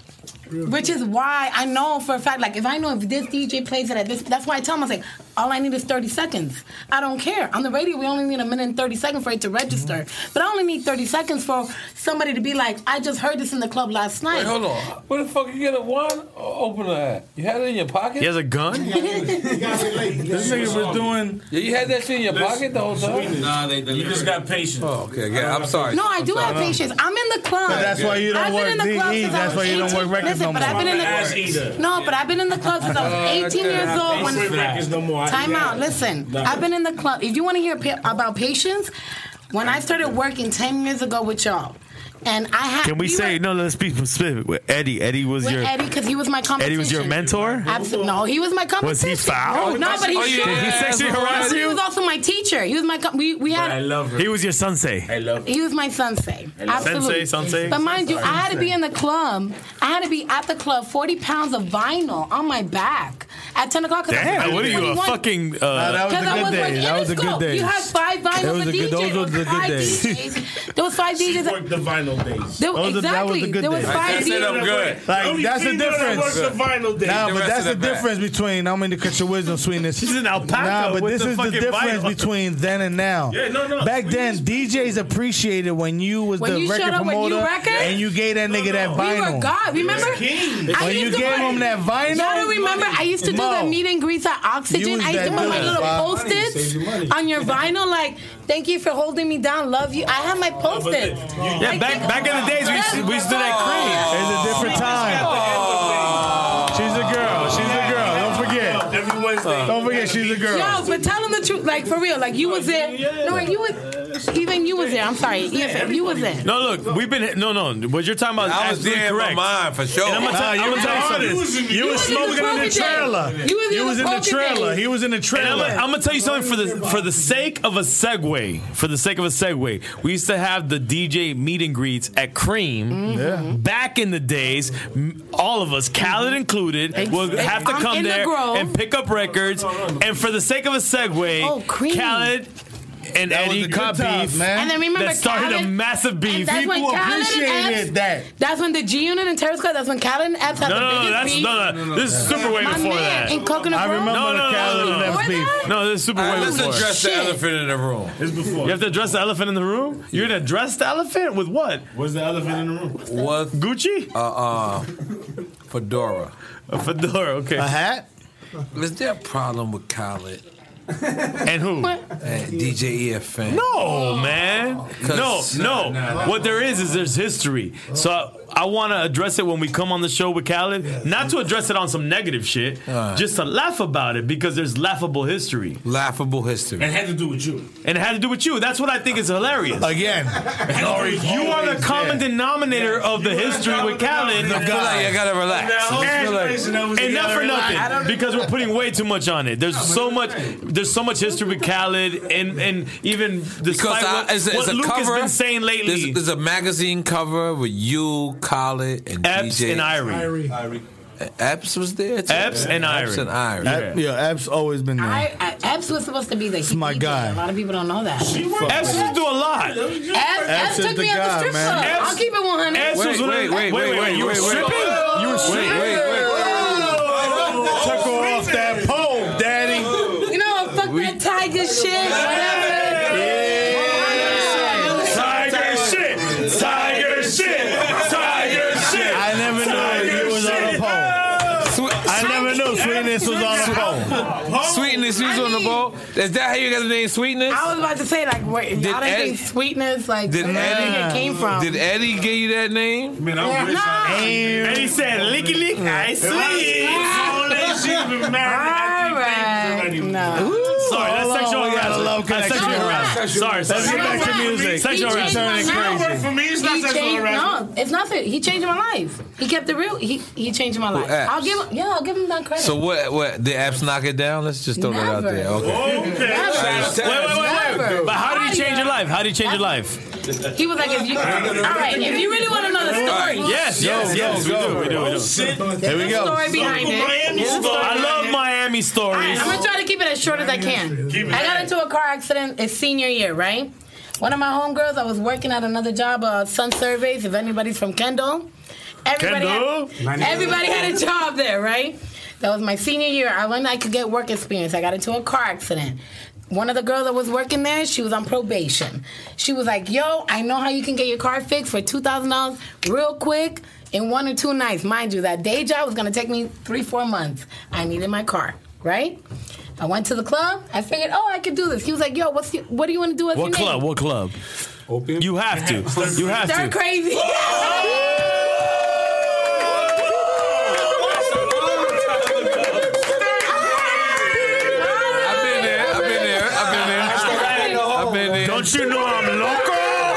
Which is why I know for a fact, like, if I know if this D J plays it at this, that's why I tell them, I say, all I need is thirty seconds. I don't care. On the radio, we only need a minute and thirty seconds for it to register. Mm-hmm. But I only need thirty seconds for somebody to be like, I just heard this in the club last night. Wait, hold on. Where the fuck you get a wine opener at? You had it in your pocket? He has a gun? This nigga was doing... Yeah, you had that shit in your pocket the whole time? Nah, they, they, you just got patience. Oh, okay. Yeah, I'm sorry. No, I do have patience. I'm in the club. But that's why you don't I've work been in the club D E. since I That's was why you don't work eighteen. records Listen, no but I've more. been in the Ass eater. No, but I've been in the club since I was eighteen years old. When records no more. Time out. Listen, I've been in the club. If you want to hear pa- about patience, when I started working ten years ago with y'all, and I had. Can we, we say, were, no, let's be specific. With Eddie. Eddie was with your. Eddie, because he was my competition. Eddie was your mentor? Absolutely. No, he was my competition. Was he foul? No, but he oh, yeah. Did he sexually harass you? He was also my teacher. He was my. Com- we we had. But I love him. He was your sensei. I love him. He was my sensei. Absolutely. Sensei, sensei. But mind you, I had to be in the club. I had to be at the club, forty pounds of vinyl on my back at ten o'clock. Damn, what are you, a fucking... Uh, nah, that was a good day. That was a good day. You had five vinyls a D J. Those were the good days. There was five D Js. She worked the vinyl days. There, exactly. There was five D Js. I'm good. Like, that's the difference. The vinyl days. Nah, but that's the difference between, I'm in the cut your wisdom, sweetness. She's an alpaca Nah, but with this the is the fucking difference vinyl. between then and now. Yeah, no, no. Back then, D Js appreciated when you was When the you record showed up with promoter new records? and you gave that nigga that We vinyl. were God. Remember? I When you used to gave put- him that vinyl. Y'all don't remember? I used to do Mo, the meet and greets at Oxygen. use I used to that put my dope, little Bob. post-its on your vinyl, like, thank you for holding me down, love you. I have my post-its. Yeah, back back in the days, we used to, we used to do that cream. It's a different time. She's a girl. She's a girl. Don't forget. Every Wednesday. Don't forget, she's a girl. Yo, but tell them the truth, like, for real. Like, you was there. No, wait, you was, even you was there. I'm sorry. E F M, you was there. No, look, we've been... No, no, what you're talking about is I was absolutely there in my correct. mind, for sure. And I'm gonna tell, Nah, I'm you gonna was tell you the something. artist. You You was was in the smoking in the COVID trailer. days. You was in He was the in the COVID trailer. days. He was in the And I'm, trailer. I'm gonna tell you something for the for the sake of a segue. For the sake of a segue, we used to have the D J meet and greets at Cream. Mm-hmm. Back in the days, m- all of us, Khaled included, would have to I'm come in the there Grove. and pick up records. And for the sake of a segue, Oh, Cream. Khaled and That was Eddie the got good times, beef. man. And then remember, That started a Khaled- massive beef. And that's when People Khaled and appreciated Epps, that. That's when the G Unit and Terror Squad. That's when Khaled and Epps had No, the no, no, biggest that's beef. no, no. This is super way My before man that. in Coconut I Grove. remember No, no, the no, Khaled no, and no. Epps Before beef. that? No, this is super All right, way let's before. address the Shit. elephant in the room. It's before. You have to address the elephant in the room? You're gonna address the elephant with what? Where's the elephant in the room? What? Gucci? Uh, uh, fedora. A fedora, okay. A hat? Is there a problem with Khaled And who? and D J E F N? No, man. No, 'Cause- no. What there is is there's history. So I, I want to address it when we come on the show with Khaled. Not to address it on some negative shit, Uh. just to laugh about it because there's laughable history. Laughable history. It had to do with you. And it had to do with you. That's what I think is hilarious. Again. You are the common denominator of the history with Khaled. I feel like you gotta relax. I feel like- And not for nothing, because we're putting way too much on it. There's so much, there's so much history with Khaled, and and even despite Because I, what, it's, a- what it's a Luke cover. has been saying lately. There's, there's a magazine cover with you, Khaled, and Epps D J and Irie. Epps was there too. Epps and Epps Irie. and Irie. Ep- Yeah, Epps always been there. I, I, Epps was supposed to be the my D J. guy. A lot of people don't know that. Epps used to do a lot. Epps, Epps is took the me out the guy, strip man. club. Epps- I'll keep it one hundred. Epps was Wait, one of wait, the- wait, wait, wait, You were wait, wait. stripping? You were Wait, stripping? wait, wait. Took her off that pole, daddy. You know what? Fuck that tiger shit. Whatever. Tiger shit! Tiger shit! Tiger shit! I never knew you was on a pole. I never knew Sweetness was on a pole. Sweetness, who's on the ball? Is that how you got the name Sweetness? I was about to say, like, wait, y'all didn't Eddie- think sweetness, like, Did where do you think Eddie- it came from? Did Eddie give you that name? Man, Yeah, I'm rich. nah. And he said, licky lick, I sweet. All right. No. Sorry, that's Hold on, sexual we got a harassment. love That's sexual connection. harassment. Sorry, Let's get sorry. back to music. Sexual He changed harassment. my Turning life. crazy. For me, it's not He sexual changed, harassment. no, it's nothing. He changed my life. He kept it real. He he changed my life. Epps? I'll give him, yeah, I'll give him that credit. So what? What? Did Apps knock it down? Let's just throw that out Never. there. Okay. Okay. Never. Wait, wait, wait, Never. wait. But how did he change your life? How did he change your life? He was like, if you, all right, if you really want to know the story, Yes, yes, yes. We do, we do, we do. Here we there's a go. story behind it. There's a story I behind love it. Miami All stories. right, I'm gonna try to keep it as short as I can. I got into a car accident. It's senior year, right? One of my homegirls, I was working at another job, uh, Sun Surveys. If anybody's from Kendall, Everybody had, everybody had a job there, right? That was my senior year. I learned I could get work experience. I got into a car accident. One of the girls that was working there, she was on probation. She was like, yo, I know how you can get your car fixed for two thousand dollars real quick in one or two nights. Mind you, that day job was going to take me three, four months. I needed my car, right? I went to the club. I figured, oh, I could do this. He was like, yo, what's your, what do you want to do with your What name? club? What club? Opium? You have to. You have to. They're crazy. Don't you know I'm local?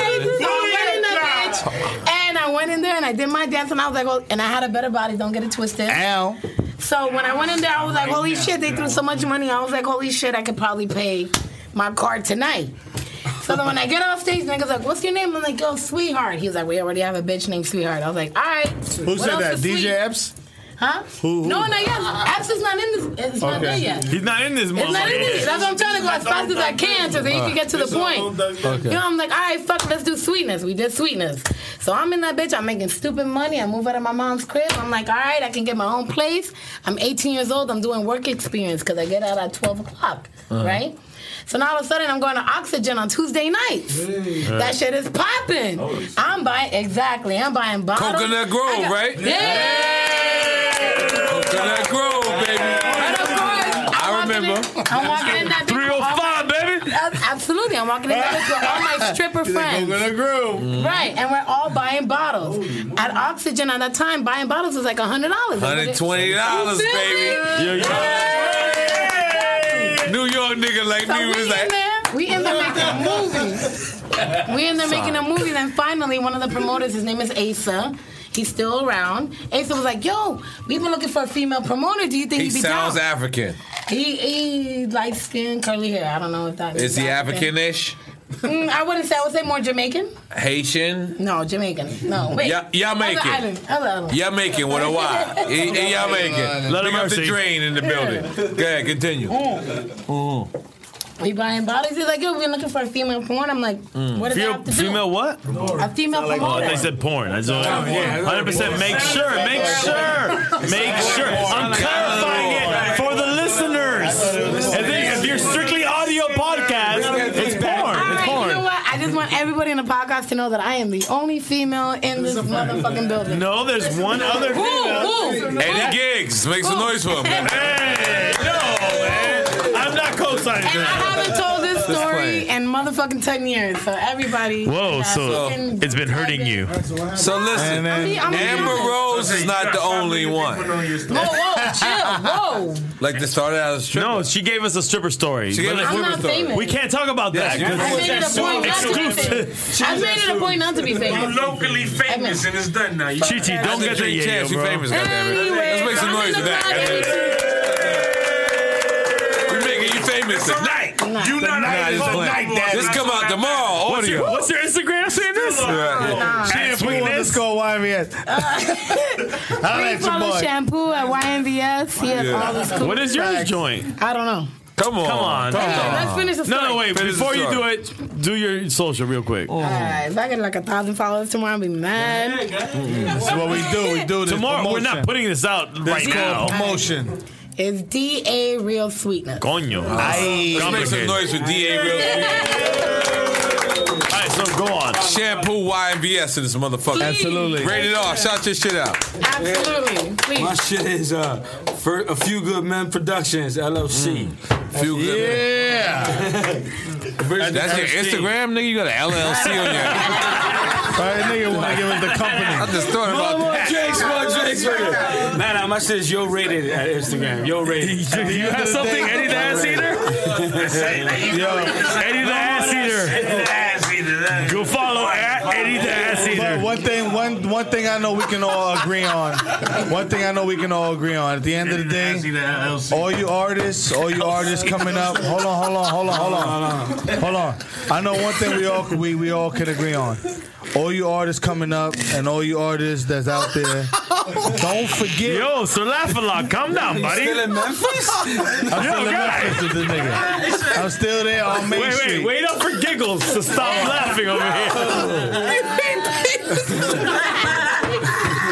And I went in there and I did my dance and I was like, oh, and I had a better body, don't get it twisted. Ow. So when I went in there, I was like, holy shit, they threw so much money. I was like, holy shit, I could probably pay my card tonight. So then when I get off stage, niggas like, what's your name? I'm like, yo, Sweetheart. He was like, we already have a bitch named Sweetheart. I was like, all right. Who said that? D J Epps? Huh? Who, who? No, not yet. Epps is not in this. It's not Okay. there yet. He's not in this It's not in this. That's what I'm trying to go as fast as I can so that you can get to the point. Okay. You know, I'm like, all right, fuck, let's do Sweetness. We did Sweetness. So I'm in that bitch. I'm making stupid money. I move out of my mom's crib. I'm like, all right, I can get my own place. I'm eighteen years old. I'm doing work experience because I get out at twelve o'clock, Uh-huh. right? So now all of a sudden I'm going to Oxygen on Tuesday nights. Hey. That shit is popping. I'm buying, exactly, I'm buying bottles. Coconut Grove, I got- right? Yeah. Coconut Grove, baby. I remember. I'm walking in that bitch. three oh five, baby. Absolutely. I'm walking in that bitch with all my stripper friends. Coconut Grove. Right. And we're all buying bottles. At Oxygen at that time, buying bottles was like one hundred dollars. one hundred twenty dollars, baby. Yo, yo. New York nigga like So me we was in like, there, we in there making a movie. We in there making a movie. Then finally, one of the promoters, his name is Asa. He's still around. Asa was like, yo, we've been looking for a female promoter. Do you think he he'd be sounds down? African. He, he light skin, curly hair. I don't know if that Is he African-ish? Mm, I wouldn't say. I would say more Jamaican. Haitian? No, Jamaican. No, wait. Ya- Jamaican. Other island. Other island. Jamaican with a Y. He, he Jamaican. Let Pick him up the mercy. drain in the building. Go ahead, continue. Mm. We buying bottles. He's like, yo, we've been looking for a female porn. I'm like, what does that Female, have to do? female what? A female Oh, promoter. they said porn. I said, one hundred percent make sure, make sure, make sure. I'm clarifying it for the listeners. And then if you're strictly audio podcast, it's porn. All It's right, porn. you know what? I just want everybody in the podcast to know that I am the only female in this motherfucking building. No, there's one other Who? female. Who? Eddie Giggs. Make some noise for him. Man. Hey, no, man. I'm not co-signing And I that. haven't told this Just story playing. in motherfucking ten years. So everybody. Whoa, uh, so fucking- it's been hurting you. So listen, And then- I'm Amber honest. Rose is not the only one. Whoa, whoa, chill, whoa. Like they started out as stripper. No, she gave us a stripper story. She gave But us a I'm stripper not story. famous. we can't talk about that. Yes, 'cause I made it a point not to be exclusive. famous. I made it a point not to be You famous. locally famous and it's done now. You Chichi, don't That's the get the Drink yeah, Champs. You bro. famous, goddammit. Anyway, Let's make some I'm noise in with the that. crowd. We're making you famous tonight. You know Nah, that just playing. This come out tomorrow. What's your, Audio. what's your Instagram saying this? Nah. Shampoo underscore Y M V S. Please Holla at your follow boy. Shampoo at Y N V S. He has all this cool What is yours facts. joint? I don't know. Come on. Come on. Anyway, let's finish the story. No, no, wait. Finish Before the you do story. it, do your social real quick. Alright, if I get like a thousand followers tomorrow, I'll be mad. This is what we do. We do this Tomorrow, we're promotion. not putting this out right This now. called promotion. It's D A Real Sweetness. Coño. Aye. Let's make some noise for D A Real All right, so go on. Shampoo Y M V S in this motherfucker. Absolutely. Rated R. Shout your shit out. Absolutely. Please. My shit is uh, for a few good men productions L L C. Feel good. Yeah. That's your Instagram, nigga. You got an L L C on your. Right, nigga want to give us the company. I just thought about More that. drinks, more drinks. Nah, nah, my shit is yo rated at Instagram. Yo rated. Do you have something, Eddie the Ass Eater? Yo, Eddie the Ass Eater. Go follow at Eddie the Ass but Eater. one thing, one one thing I know we can all agree on. One thing I know we can all agree on. At the end of the day, all you artists, all you artists coming up. Hold on, hold on, hold on, hold on, hold on. I know one thing we all we we all can agree on. All you artists coming up and all you artists that's out there, don't forget. Yo, so laugh a lot. Calm down, buddy. Still in Memphis? I'm still Yo, in guy. Memphis with this nigga. I'm still there on Main Wait, Street. wait, wait up for giggles to stop laughing over here.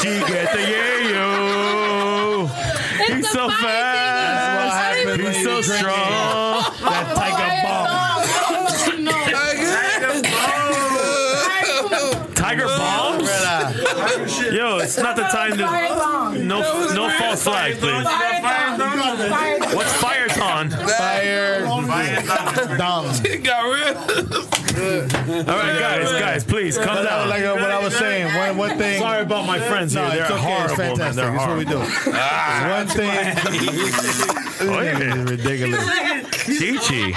She get the yayo. He's so fast. He's so strong. That Tiger Bomb. Tiger Bomb? Yo, it's not the time to. No, no false flag, please. What's Fireton? Fire. Dumb. It got real. All right, guys, guys, please come down. Like uh, what I was saying, one, one thing. Sorry about my friends here. No, They're it's okay. horrible. It's fantastic. They're That's what we do. horrible. One thing. Oh, yeah. It's ridiculous. Chi-Chi.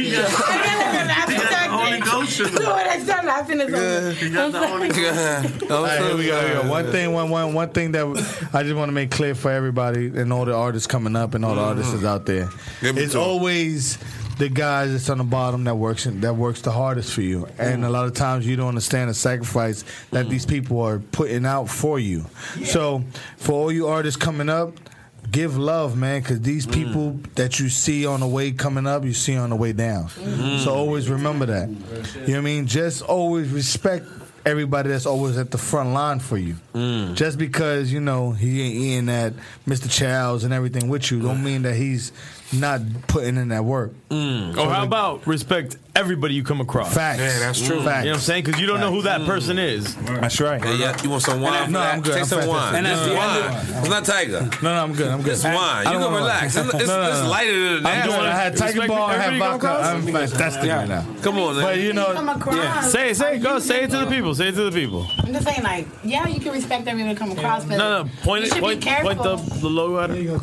Holy Ghost. I start laughing at something. All right, here we go. Here we go. One thing, one, one, one thing that I just want to make clear for everybody and all the artists coming up and all the artists that's out there. It's always the guys that's on the bottom that works in, that works the hardest for you, and a lot of times you don't understand the sacrifice that these people are putting out for you. So, for all you artists coming up, give love, man, because these people that you see on the way coming up, you see on the way down. So always remember that. You know what I mean? Just always respect everybody that's always at the front line for you. Mm. Just because, you know, he ain't eating at Mister Chow's and everything with you don't mean that he's not putting in that work. Mm. So Or how the- about respect everybody you come across? Facts. Yeah, that's true. Mm. Facts. You know what I'm saying? Because you don't know who that person is. That's right. Hey, yeah, you want some wine? No, for that? I'm good. Take I'm some fine. wine. And It's that's the wine. end It's not Tiger. No, no, I'm good. I'm good. It's wine. I You don't can wanna- relax. It's, it's, No, no, it's no. lighter than that. I'm doing. I had Tiger Ball. I had vodka. I'm fantastic right now. Come on, man. But you know, Come across. Say it, say it, go, say it to the people, say it to the people. I'm just saying, like, yeah, you can respect everyone come across, but No, no, point you it, should point, be careful. point the, the logo at it.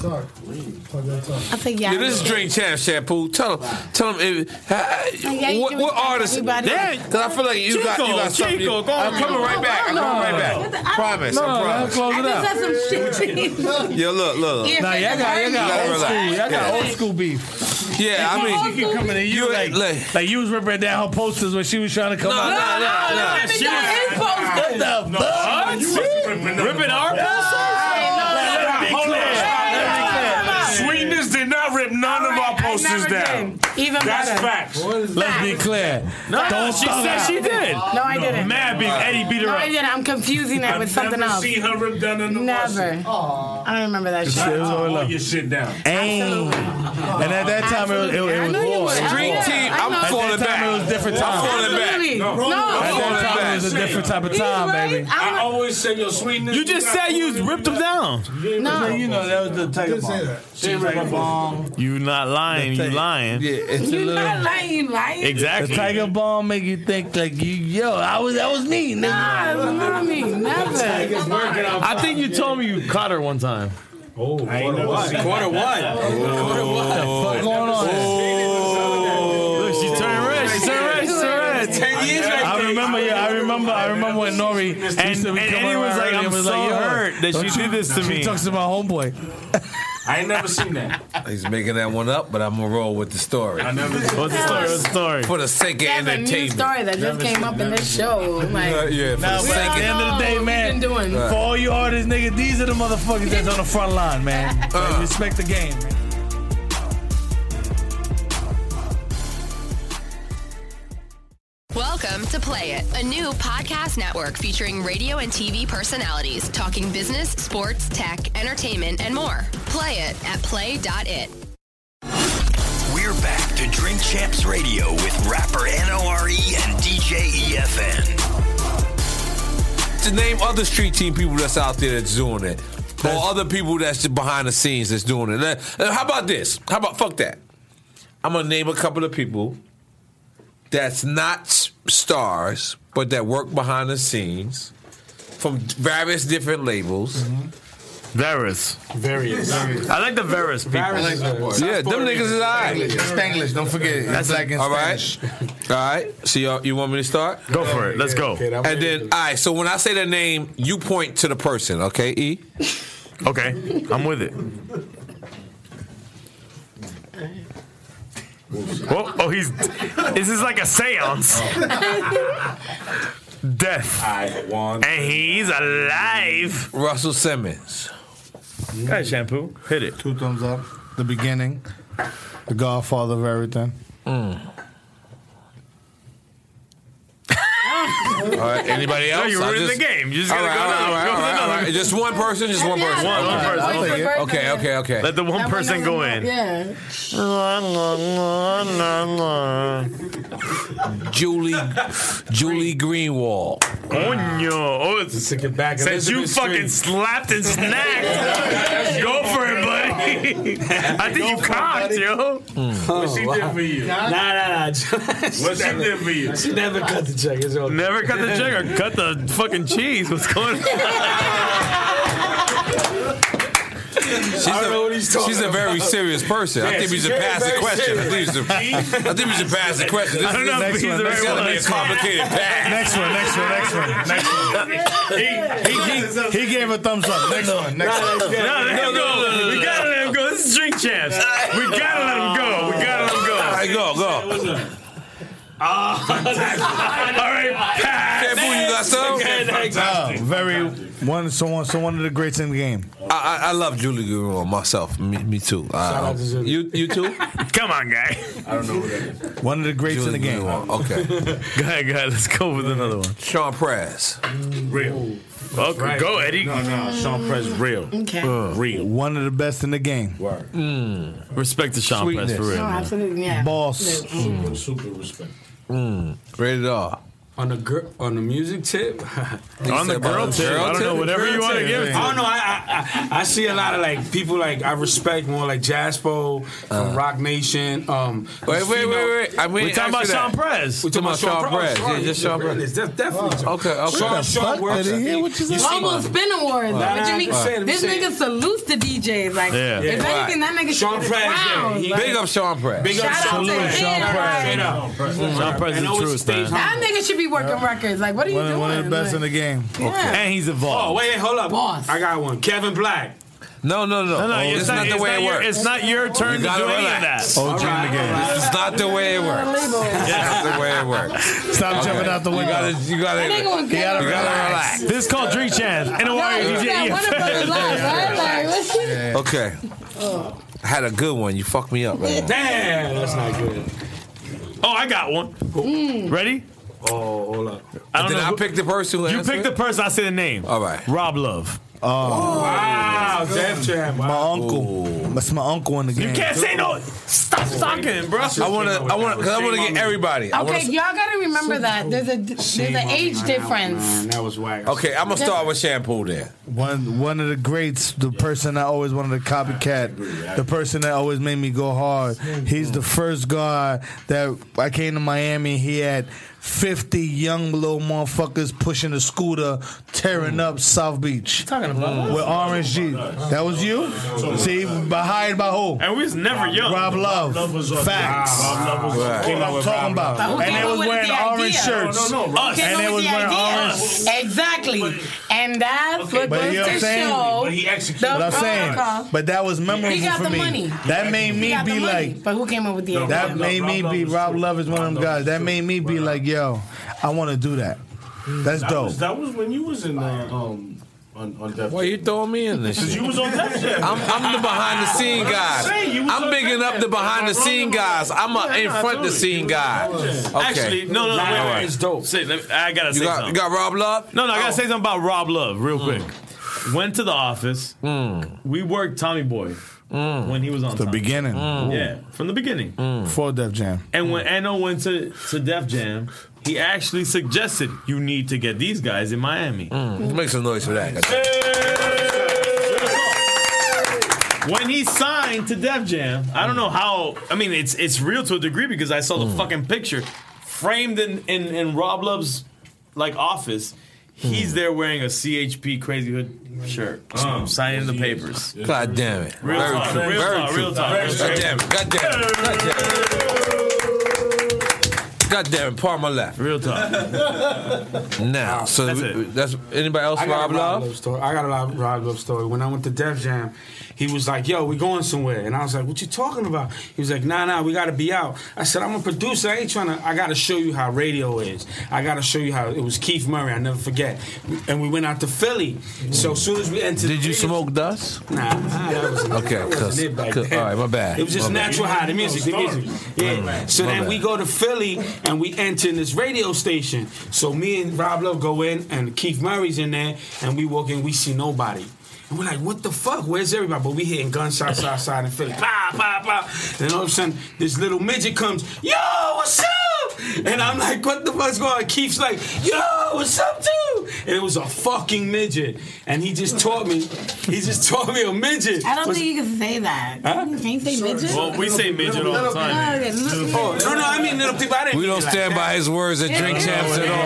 I think, yeah. Yeah, this is Drink Champ Shampoo. Tell them, tell them, if, uh, yeah, you what, can what respect artists? everybody. Because I feel like you got, you got Chico, something. Chico, go I'm on. coming right back. I'm coming right back. Promise. no, I let's promise. close I it just out. said some shit. Yo, look, look, look. Yeah. Nah, y'all got, y'all got gotta old relax. school. Y'all got Yeah. old school beef. Yeah, I mean, She keep coming to you you like, like- like you was ripping down her posters when she was trying to come No, out. no, no, no. Ripping down his posters. What the fuck? Ripping our posters? Hold on. Sweetness did not rip none of our posters down. Even That's better. facts. Let's be clear. No, Don't she thug said out. she did. No, I didn't. Mad beef, Eddie beat her No, up. I didn't. I'm confusing that with something never else. seen her rip down in the Never. I don't remember that shit. It was all Hold love. your shit down. And at that time, it was, it, it I was know you war. would. Dream I Team, know. I'm At falling that time, back. it was different I'm time. falling back. Absolutely. No. No. At falling that time, back. it was a different type of He's time, right. baby. I'm I always say your sweetness. You just said you ripped them down. No. You know, that was the Tiger Bomb. Tiger Bomb. You not lying, you lying. Yeah, it's a You little. not lying, you lying. The Exactly. Tiger Bomb make you think like you, yo, I was, that was me. Nigga. Nah, it's not me. Never. I think you told me you caught her one time. Oh, I ain't never seen Quarter one. Quarter one. What's going on? Look, she turned red. She turned red. She turned red. Ten years right I there. remember, yeah, I remember, I remember when Nori used And, to and be coming Eddie was around like, early I'm and was so like, yo, hurt that don't she you- did this to She me. talks to my homeboy. I ain't never seen that. He's making that one up, but I'm gonna roll with the story. I never seen What's the story? What's the story? For the sake of That's a new entertainment. story that just came up in this show. Like, Uh, yeah, for Nah, the but sake at the of end of the day, What we man, been doing? for all you artists, nigga, these are the motherfuckers that's on the front line, man. Like, respect the game, man. Welcome to Play It, a new podcast network featuring radio and T V personalities talking business, sports, tech, entertainment, and more. Play it at play dot it. We're back to Drink Champs Radio with rapper N O R E and D J E F N. To name other street team people that's out there that's doing it. Or other people that's just behind the scenes that's doing it. Uh, How about this? How about fuck that? I'm gonna name a couple of people that's not s- stars, but that work behind the scenes from various different labels. Varus. Various. I like the Varus people. Yeah, them niggas is alright. Spanglish, don't forget. That's like in All right, Spanish. all right. So you, you want me to start? Go for it. Let's go. And then, all right. So when I say the name, you point to the person, okay? E. Okay, I'm with it. Oh, oh, he's. This is like a seance. Death. I won. And he's alive. Russell Simmons. Go ahead, Shampoo. Hit it. Two thumbs up. The beginning. The godfather of everything. Mm. All right. Anybody else? No, you I ruined just- the game. You just all gotta right, go all right, another all right, one. all Go right, another all right. one. Just one person. Just one person. One, one person. Okay. Okay. Okay. Okay. Let the one That person one go doesn't in. Yeah. Julie, Julie Greenwald. Coño. Oh, it's Stick it back. since you Elizabeth fucking Street. slapped and snapped, go for it, buddy. I think you cocked, yo. What she did for you? Nah, nah, nah. What she did for you? She never cut the check. It's all Never cut the check or cut the fucking cheese. What's going on? She's, I don't know what a, he's talking she's a very about. serious person. I Yeah, think we she's should very, pass the very question. I think, we serious. should, I think we should pass the question. This I don't know if is, he's the this right gotta one. be a complicated pass. Next one, next one, next one, next one. He, he, he, he gave a thumbs up. Next one, next one. No, let him go. We gotta let him go. This is Drink Champs. We gotta let him go. We gotta let him go. All right, go, go. All right, pass. Shampoo, you got some? Uh, very one, so one, so one of the greats in the game. I, I, I love Julie Greenwald myself. Me, me too. Uh, you, you too? Come on, guy. I don't know who that is. One of the greats Julie in the game. Greenwald. Okay. Go ahead, go ahead. Let's go with another one. Sean Prez. Real. Okay, Right. go, Eddie. No, no. Sean Prez real. Okay. Uh, Real. One of the best in the game. Word. Mm. Respect to Sean Press Sweetness. for real. No, man. absolutely, yeah. Boss. Super, super respect. Mm. Rated R. On the gir- on the music tip. On the girl tip. I don't know, whatever you want to give it I to. don't know. I, I I I see a lot of like people like I respect more like Jaspo from Rock Nation. Um, Wait, wait, wait, wait. I mean, We're talking about Sean Prez. We talking about Sean Prez. Yeah, just Sean Prez. Prez. That's definitely. Okay, okay. Sean, Sean works. Did he hear what you said? Global Spin Awards. Nah, what nah, you mean? I'm saying, I'm This saying. nigga salutes the D Js. Like, Yeah. if Yeah. anything, that nigga Sean should Prez, get a yeah. crown. He- Like, Big up Sean Prez. Big up Shout out Sean to Prez. him. Sean Prez. Straight up. Sean Prez is And the always truest, stays man. that nigga should be working records. Like, what are you One, doing? one of the best in the game. Yeah. And he's Oh evolved. wait, wait, hold up. Boss. I got one. Kevin Black. No, no, no. No, no, Oh, it's, it's not, not the it's way not it your, works. It's not your turn You to do gotta any of relax. that. O G in the game. This is not the way it works. That's not the way it works. Stop jumping out the You window. gotta, you gotta, That nigga was you good. gotta You gotta relax. This is called Drink Champs. And No, why you D J said one of brothers live, right? Like, what's this? Okay. I had a good one. You fucked me up, man. Damn, that's not good. Oh, I got one. Ready? Oh, hold up. I don't Then know. I who- pick the person who You answered pick the it? person. I say the name. All right. Rob Love. Wow, Def Jam. My uncle. That's my uncle in the game. You can't say no. Stop talking, bro. I want to, I want to, because I want to get everybody. I Okay, wanna, y'all gotta remember that there's a there's an age difference. Man, that was whack. okay, I'm going to start with Shampoo there. One one of the greats, the person that always wanted to copycat, the person that always made me go hard. He's the first guy that I came to Miami. He had fifty young little motherfuckers pushing a scooter, tearing up South Beach. Talking about With Orange G. That was you? See, by hired by who? And we was never young. Rob Love. Facts. Right. What I'm talking about. But who And came they up was with wearing the orange idea? shirts. No, no, no. Who came And up they with was the wearing idea? orange. Exactly. And that's what But goes you know what to I'm saying? show But he executed. the But I'm saying, protocol. but that was memorable He got for the me. money. That made He me got the be money. like, But who came up with the idea? that made me be, Rob Love is one of them guys. That made me be like, yo, I want to do that. That's That dope. was, that was when you was in the um on on Def Why you throwing me in this Because shit? you was on Def Jam. I'm, I'm the behind the scene guy. saying, you was I'm on bigging Def up Jam. the behind the scene guys. I'm a in front the scene guy. Okay. Actually, no, no, no. Wait, wait. It's dope. Say, let me- I gotta you say got, something. you got Rob Love? No, no, I gotta say something about Rob Love real quick. Went to the office. We worked Tommy Boy when he was on The Tommy. beginning. Yeah, from the beginning. For Def Jam. And when Eno went to, to Def Jam, he actually suggested you need to get these guys in Miami. Make some noise for that. When he signed to Def Jam, I don't know how. I mean, it's it's real to a degree because I saw the fucking picture framed in, in, in Rob Love's like office. He's there wearing a C H P Crazy Hood shirt, um, signing the papers. God damn it. Real Very talk, true. real Very talk, true. real talk. God damn it. God damn it. God damn it. God damn it. Part my left. Real talk. Now, so That's we- it. that's anybody else? I got Rob a Rob Love? Love story. I got a Rob Rob Love story. When I went to Def Jam, he was like, "Yo, we going somewhere," and I was like, "What you talking about?" He was like, "Nah, nah, we got to be out." I said, "I'm a producer. I ain't trying to. I got to show you how radio is. I got to show you how it was." Keith Murray, I never forget. And we went out to Philly. So as soon as we entered, Did you smoke dust? Nah, nah, that was Okay, that wasn't cause, it back cause, then. all right, my bad. It was just My bad. natural high, the music, the music. Yeah. So My then bad. we go to Philly, and we enter in this radio station. So me and Rob Love go in, and Keith Murray's in there, and we walk in, we see nobody. And we're like, what the fuck? Where's everybody? But we hitting gunshots outside in Philly. Pow, pow, pow. And all of a sudden, this little midget comes, yo, what's up? And I'm like, what the fuck's going on? Keith's like, yo, what's up, dude? And it was a fucking midget. And he just taught me, he just taught me a midget. I don't was, think you can say that. Huh? Can you say midget? Well, we say midget all the time. Oh, no, no, I mean little people. I didn't we don't stand like by his words at Drink Champs at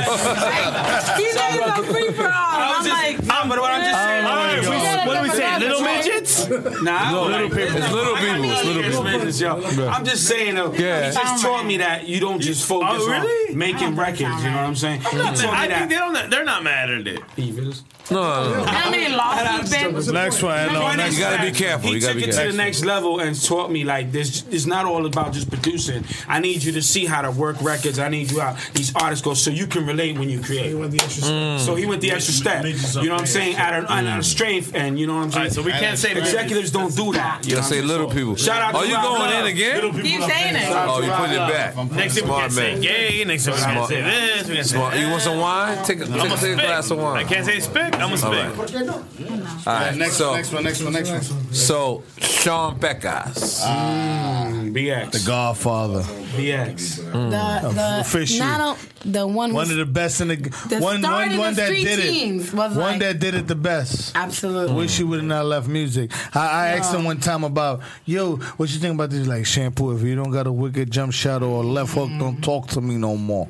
all. He said it's a free for all. I'm just, like, I'm, but what I'm just saying. All right, we, what do we say? Little midgets? Nah, no, little people. It's little people. It's little people. Midgets, yo. I'm just saying, though, yeah. he just taught me that you don't just focus oh, really? on making records. You know what I'm saying? I'm not, I think they don't, they're not mad at it. Evils. No, no, no. How many lawsuits been? Next one. No, you gotta be careful. He you gotta took be it careful. to the next level and taught me like this. It's not all about just producing. I need you to see how to work records. I need you how these artists go so you can relate when you create. He went the extra mm. So he went the extra step. You know what I'm saying? At a, mm. at a strength, and you know what I'm saying. Right, so we can't say executives don't do that. You gotta say little people. Shout out. Oh, to you Rob going Love. in again? Keep saying it. Oh, you put it back. Next thing we can't say gay. Next thing we can't say this. We can't say that. You want some wine? Take a, take, take a glass of wine. I can't say spick. I'm a spick. All right, next, so, next one, next one, next one. So, Sean Pecas. Mm, B X. The Godfather. B X. Mm. The, the, Official. not a, the one One of the best in the, the one, start one, of one the that street did teams it. was One like, that did it the best. Absolutely. Wish you would have not left music. I, I asked him one time about, yo, what you think about this? Like, Shampoo, if you don't got a wicked jump shot or a left hook, don't talk to me no more.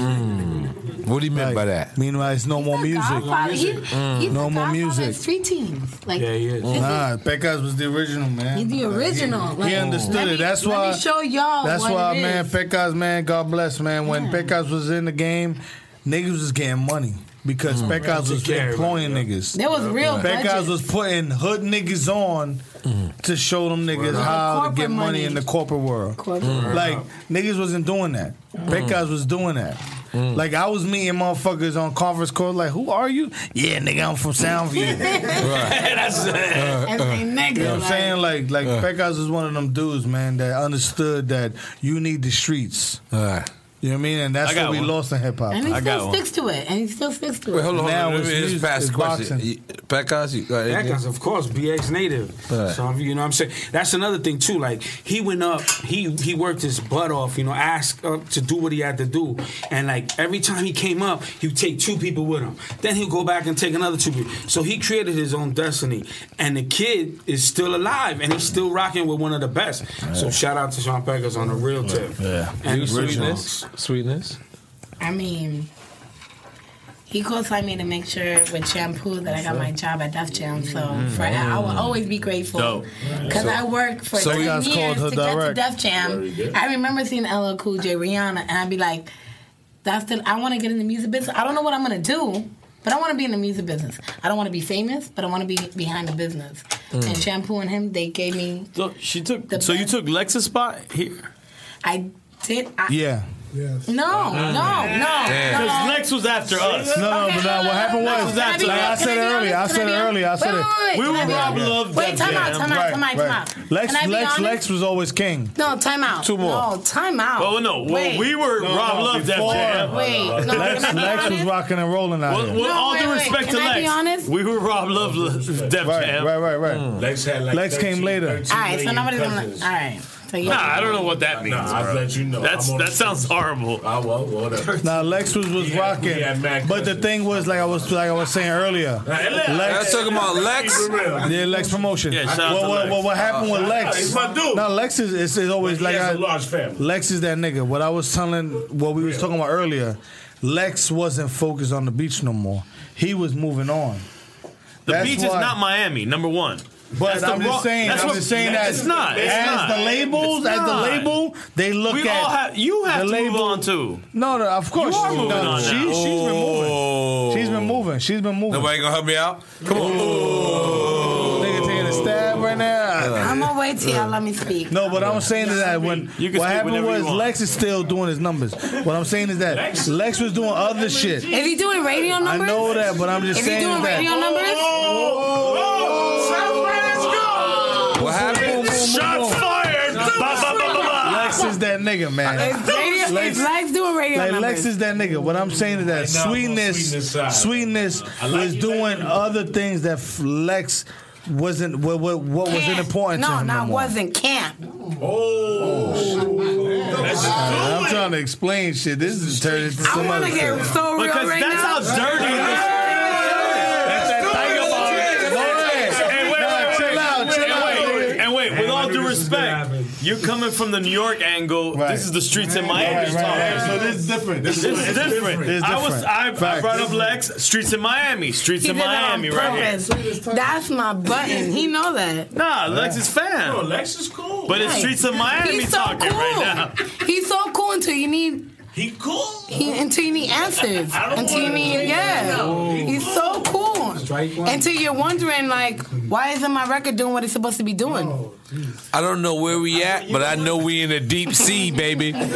Mm. What do you mean like, by that? Meanwhile, it's no more music. Godfather. He, Mm. he's No the more Godfather music. of street teams. Like, yeah, he is. Nah, Pecas was the original, man. He's the original. He, Like, he understood let it. me- That's let why. me show y'all That's what why, it man. is. Pecas, man. God bless, man. When Yeah. Pecas was in the game, niggas was getting money because Mm. Pecas was employing niggas. There was real Pecas budgets. was putting hood niggas on to show them niggas Right. how to Corporate get money money. in the corporate world. Corporate world. Like niggas wasn't doing that. Pecas was doing that. Like I was meeting motherfuckers on conference call. Like, who are you? Yeah, nigga, I'm from Soundview. That's it. That's a nigga. You know what I'm like- saying? Like, like Pecas is one of them dudes, man, that understood that you need the streets. All right. You know what I mean? And that's I got what we one. lost in hip hop. And he I got still one. sticks to it. And he still sticks to it. Wait, hold on, hold Now on. Let it's me just music, pass it's the question. boxing. You- Pecas, you got anything? Pecas, of course, B X native. Right. So you know what I'm saying? That's another thing too. Like he went up, he he worked his butt off, you know, asked up to do what he had to do. And like every time he came up, he would take two people with him. Then he'll go back and take another two people. So he created his own destiny. And the kid is still alive and he's still rocking with one of the best. So shout out to Sean Pecas on the real tip. Yeah. And You the original. sweetness? Sweetness? I mean, he co-signed me to make sure with Shampoo that I got my job at Def Jam. So for I will always be grateful Dope. because I worked for So ten you guys years called her to get to direct. Def Jam. I remember seeing L L Cool J, Rihanna, and I'd be like, "That's the I want to get in the music business. I don't know what I'm gonna do." But I want to be in the music business. I don't want to be famous, but I want to be behind the business. Mm. And Shampoo and him, they gave me. So she took. The So you best. took Lex's spot here. I did. I, Yeah. No, no, no, Because no. Lex was after us. No, no, but now what happened Lex was, was after like I us. said it earlier, I said it earlier, I said Wait, it. wait, wait. We Can were I be Rob honest? Love Wait, Def time out, Jam. time out, time out, time out. Lex, Can I be Lex, honest? Lex was always king. No, time out. Two more. No, time out. Well, no. Well, Wait. we were No, Rob no, Love Def before. Jam. Wait, no, Lex, can I be Lex was honest? rocking and rolling out Well, here. with No, all wait, due wait. respect Can to I be Lex, honest? we were Rob Love Def Right, Jam. right, right, right. Lex had like Lex came thirteen, later. thirteen All right, so million nobody's gonna. All cousins. right. So yeah. Nah, I don't know what that means, Nah, I'll bro. let you know. That's I'm on that the- sounds horrible. Ah, well, whatever. Now Lex was, was He had- rocking, he had mad but the cousins. thing was like I was like I was saying earlier. Let's Lex, talk about Lex. yeah, Lex promotion. Yeah, shout what, out to what, Lex. what, what happened with Lex? He's my dude. Now Lex is, is, is always He like has I, a large family. Lex is that nigga. What I was telling, what we was talking about earlier, Lex wasn't focused on the beach no more. He was moving on. The That's beach is why- not Miami, number one. But That's the I'm just wrong- saying, that's I'm what- just saying that it's not. It's as not. the labels, It's as the not. label, they look We at all have. You have the to label. move on too. No, no, of course. You are moving no, on she, now. She's been moving. She's been moving. She's been moving. Nobody gonna help me out? Come on. Oh. Nigga taking a stab right now. I'm gonna wait till y'all let me speak. No, but I'm saying is that when You can what speak happened whenever you was want. Lex is still doing his numbers. What I'm saying is that Lex, Lex was doing other shit. Is he doing radio I numbers? know that, but I'm just Is he saying doing that. radio numbers? What happened? Shots fired. Ba, ba, ba, ba, ba. Lex Lex is that nigga, man. It's radio- Lex, it's Lex doing radio like numbers. Lex is that nigga. What I'm saying is that Right now, sweetness, sweetness side. sweetness I like was you, doing Lex. other things that Lex wasn't. What, what, what wasn't Can't. important to No, him. no, no more. wasn't. Can't. Oh. That's I'm trying to explain shit. This is turning into I some want other to get shit. so real Because right that's now. how dirty this Chill out, chill out. And wait, with all due respect, you're coming from the New York angle. Right. This is the streets in Miami. Right, right, right. So this is different. This This is different. It's I was different. I, I Fact. brought up Lex. Streets in Miami. Streets He in did that on Miami, right here. purpose. That's my button. He know that. Nah, Lex is fan. No, Lex is cool. But it's Right. Streets of Miami He's so talking cool. right now. He's so cool until you need. He cool. He until you need answers. I don't Until you wanna need say yeah. no. He's so cool. Strike one. Until you're wondering like, why isn't my record doing what it's supposed to be doing? I don't know where we at, but I know we in the deep sea, baby. But,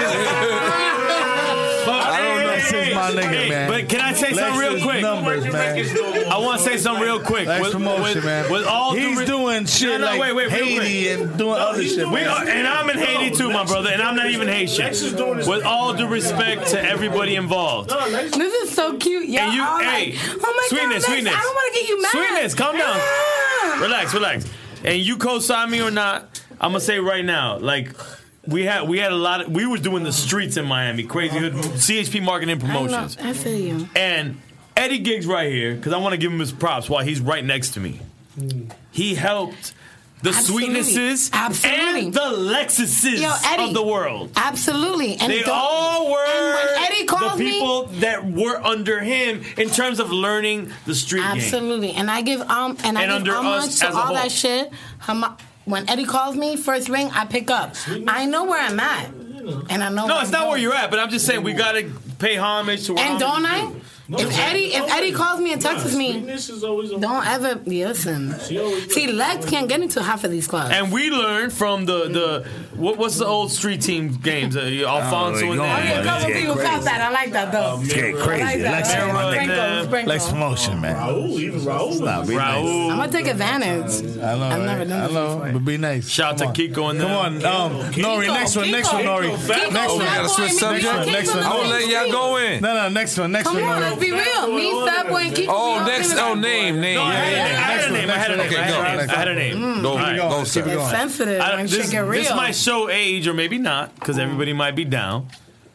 I don't know. This is my nigga, hey, man. But can I say Lex something real is quick? numbers, man. I want to say something real quick. Lex with, promotion, with, man. with all due He's re- doing shit No, no, like wait, wait, real Haiti quick. and doing other shit. We man. are, and I'm in Haiti too, my brother, and I'm not even Haitian. With all due respect to everybody involved. This is so cute. Y'all And you, all hey, like, oh my sweetness, God, Lex, sweetness. I don't want to get you mad. Sweetness, calm down. Ah. Relax, relax. And you co-sign me or not, I'm gonna say right now, like we had we had a lot of we were doing the streets in Miami, Crazy Hood, C H P Marketing and Promotions. I know, I feel you. And Eddie Giggs right here, because I want to give him his props while he's right next to me. He helped the Absolutely. Sweetnesses Absolutely. and the Lexuses Yo, Eddie. of the world. Absolutely. And They don't- all were and when Eddie calls the me, people that were under him in terms of learning the street game. absolutely. And I give um and I And give under homage us to as a all whole. that shit. Hum- When Eddie calls me, first ring, I pick up. I know where I'm at. And I know No, where it's I'm not where going. you're at, but I'm just saying we gotta pay homage to. And don't I? No, if Eddie if Eddie calls me and texts me, Sweetness is always a don't ever listen. See, Lex can't get into half of these clubs. And we learned from the the what, what's the old street team games? Uh, Alfonso Oh, and you Oh, yeah, a going, couple Let's get people crazy. caught that. I like that though. Let's get I like crazy. that. Lex is my Sprinkle, nigga. sprinkle. Lex promotion, man. Raul, even Raul. Nah, be nice. Raul. I'm gonna take advantage. I know, I've right? never done I this know, before. but be nice. Shout Come to Kiko and Come them. on, um, Nori, next one, next one, Nori. Kiko, Next Kiko, one. We gotta switch Kiko, subject. Kiko, Next one. I will let y'all go in. No, no, next one, next Come one, on, let's Nori. be real. Me, Fat Boy, and Kiko. Oh, we all next. been Oh, in- name, name. No, I had a name. I had a name. I had a name. Okay, I had a go. name. I had a name. Go, All right. go, Keep sir. it going. It's sensitive. I, and this, shit get real. this might show age or maybe not, because everybody might be down.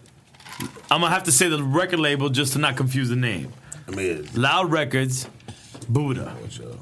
I'm gonna have to say the record label just to not confuse the name. Loud Records, Buddha.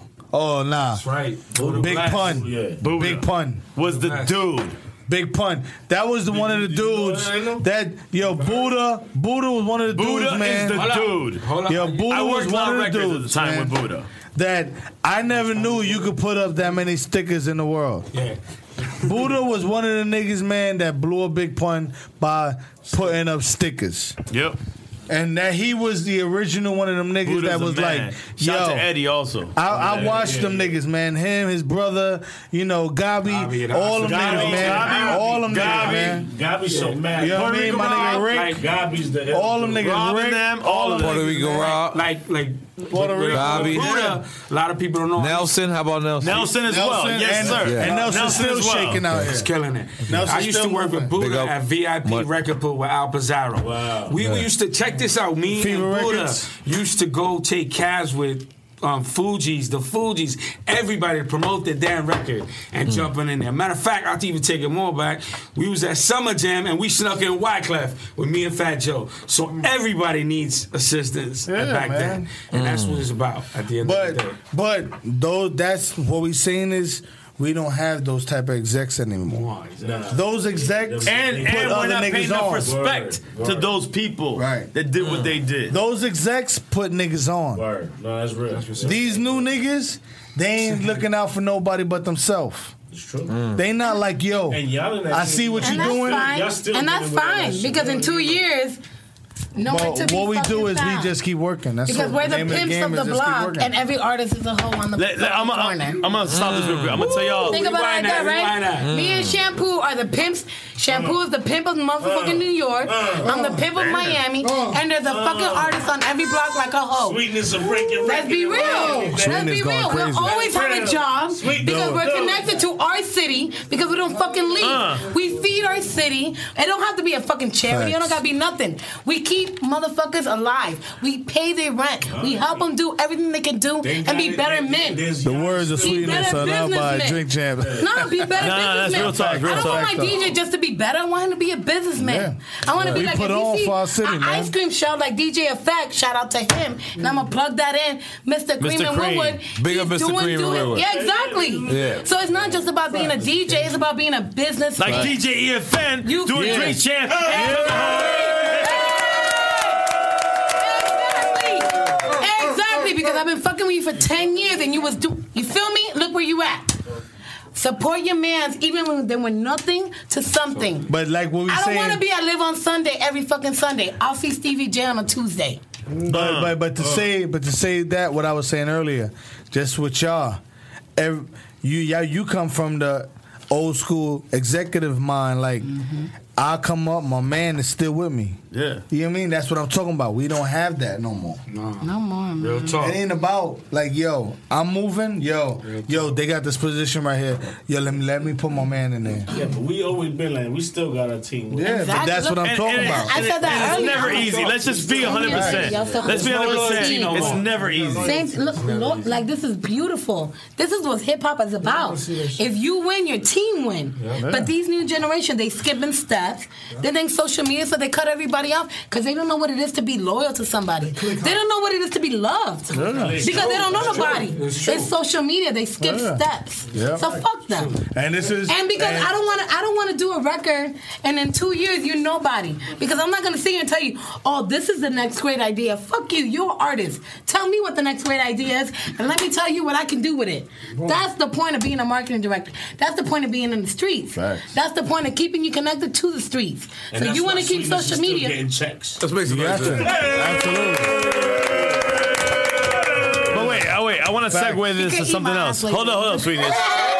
Oh, nah. That's right. Big pun. Yeah. Buddha Big pun. was the dude. Big pun. That was the one of the dudes that yo Buddha. Buddha was one of the Buddha dudes, man. is the dude. Hold on. Yo, Buddha I was worked one Loud of the Records dudes at the time man, with Buddha. that I never knew you could put up that many stickers in the world. Yeah. Buddha was one of the niggas, man, that blew a big pun by putting up stickers. Yep. And that he was the original one of them niggas Buddha's that a was man. like, Shout yo. to Eddie also. I, I watched them niggas, man. Him, his brother, you know, Gabi, Gabi, and all them Gabi, niggas, man. Gabi, all them niggas, Gabi. man. Gabi's so mad. You know what I mean? My nigga Rick. Like, Gabi's the All them niggas, Rob and Rick. them, all of them. Puerto Rico Rob. Like, like Puerto with- with Rico. Bobby. Buddha, a lot of people don't know. Nelson, how about Nelson? Nelson as well. Nelson Yes, and, sir. and Nelson, Nelson still as well. shaking out He's here. killing it. Nelson I used to still work with moving. Big Buddha up. at V I P What? Record Pool with Al Pizarro. Wow. We, we used to check this out. Me Fever and Buddha Records. used to go take cabs with um, Fuji's, the Fuji's, everybody to promote their damn record and jumping in there. Matter of fact, I'll even take it more back. We was at Summer Jam and we snuck in Wyclef with me and Fat Joe. So everybody needs assistance Yeah, back man. then, and that's what it's about at the end of the But day. but though that's what we saying is we don't have those type of execs anymore. Those execs And, put and we're other not niggas paying enough on. respect Word, to word. those people Right. that did what they did. Those execs put niggas on. Word. No, that's real. These new niggas, they ain't looking out for nobody but themselves. It's true. They not like, yo, And y'all in that I shit- see what And you're that's doing. fine. Y'all still And that's dealing with all that fine shit. because in two years, nowhere to But be what we do fucking is we found. just keep working. That's Because all. we're the name pimps game of is the just keep block, working. and every artist is a hoe on the Let- let- I'm fucking I'm- corner. I'm gonna stop this real quick. I'm gonna tell y'all. Think about it like Rewind that, that, rewind right? that. Me and Shampoo are the pimps. Shampoo is the pimp of motherfucking New York. I'm the pimp of Miami, and there's a fucking artist on every block like a hoe. Sweetness of breaking. Let's be real. Let's be Sweetness going real. We'll crazy. always have a job Sweet because dog. we're connected to our city because we're don't fucking leave. Uh. We feed our city. It don't have to be a fucking charity. It don't gotta be nothing. We keep motherfuckers alive. We pay their rent. We help them do everything they can do and be better men. The words of Be sweetness better are now by businessmen. Drink Champ. No, be better Nah, that's businessmen. real talk, real I don't talk. want my D J just to be better. I want him to be a businessman. Yeah. I want to Yeah. be We like, put if you on see for our city, an man. ice cream show like D J Effect, shout out to him. And I'm going to plug that in. Mister Cream Mister and Cream. Woodward. Big he's up Mister doing- Cream and doing- Woodward. Yeah, exactly. Yeah. So it's not just about being a D J. It's about being a business. Like D J E F N You doing yeah. Drink Champ. Exactly, because I've been fucking with you for ten years and you was do you feel me? Look where you at. Support your mans even when they were nothing to something. But like what we I don't saying, want to be I live on Sunday every fucking Sunday. I'll see Stevie J on a Tuesday. But but but to say but to say that what I was saying earlier, just with y'all, every, you y'all you come from the old school executive mind. Like I come up, my man is still with me. Yeah, you know what I mean. That's what I'm talking about. We don't have that no more. No, no more. Man. Real talk. It ain't about like yo, I'm moving. Yo, yo, they got this position right here. Yo, let me let me put my man in there. Yeah, but we always been like, we still got a team. Yeah, but that's what I'm And- talking and- about. I said that and earlier. It's never easy. Let's just be one hundred percent. Let's be one hundred percent. It's never easy. Same, look, look, like this is beautiful. This is what hip hop is about. If you win, your team win. Yeah. But these new generation, they skipping steps. They think social media, so they cut everybody off because they don't know what it is to be loyal to somebody. They don't know what it is to be loved Yeah. because they don't know It's true. nobody. It's It's, true. social media. They skip Yeah. steps. Yeah. So fuck them. And this is And because and- I don't want to, I don't want to do a record, and in two years you're nobody. Because I'm not gonna sit here and tell you, oh, this is the next great idea. Fuck you, you're an artist. Tell me what the next great idea is, and let me tell you what I can do with it. That's the point of being a marketing director. That's the point of being in the streets. Facts. That's the point of keeping you connected to the streets. And so that's you want why to keep Sweetness is social still media. getting checks. That's basically Gotcha. what But wait, oh wait, I want to Fact. segue You this can to eat something my else. ass later. Hold on, hold on, Sweetness.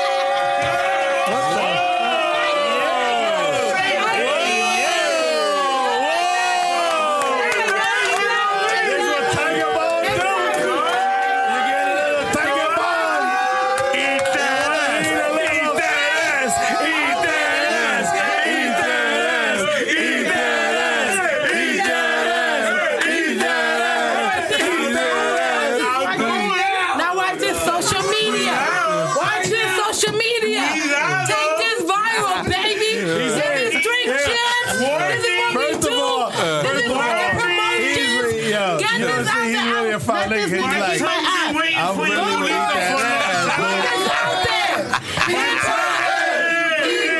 Now watch this social media. Watch this social media. Take this viral, baby. This is Drink Champs. This is what we First of do. all, This is what the promotions. Yo, Get you this know, out see, he's there. really a fine Let nigga. this He's money like, be my ass. I'm really Go gonna eat get that ass, Put bro. this out there. Eat that. Eat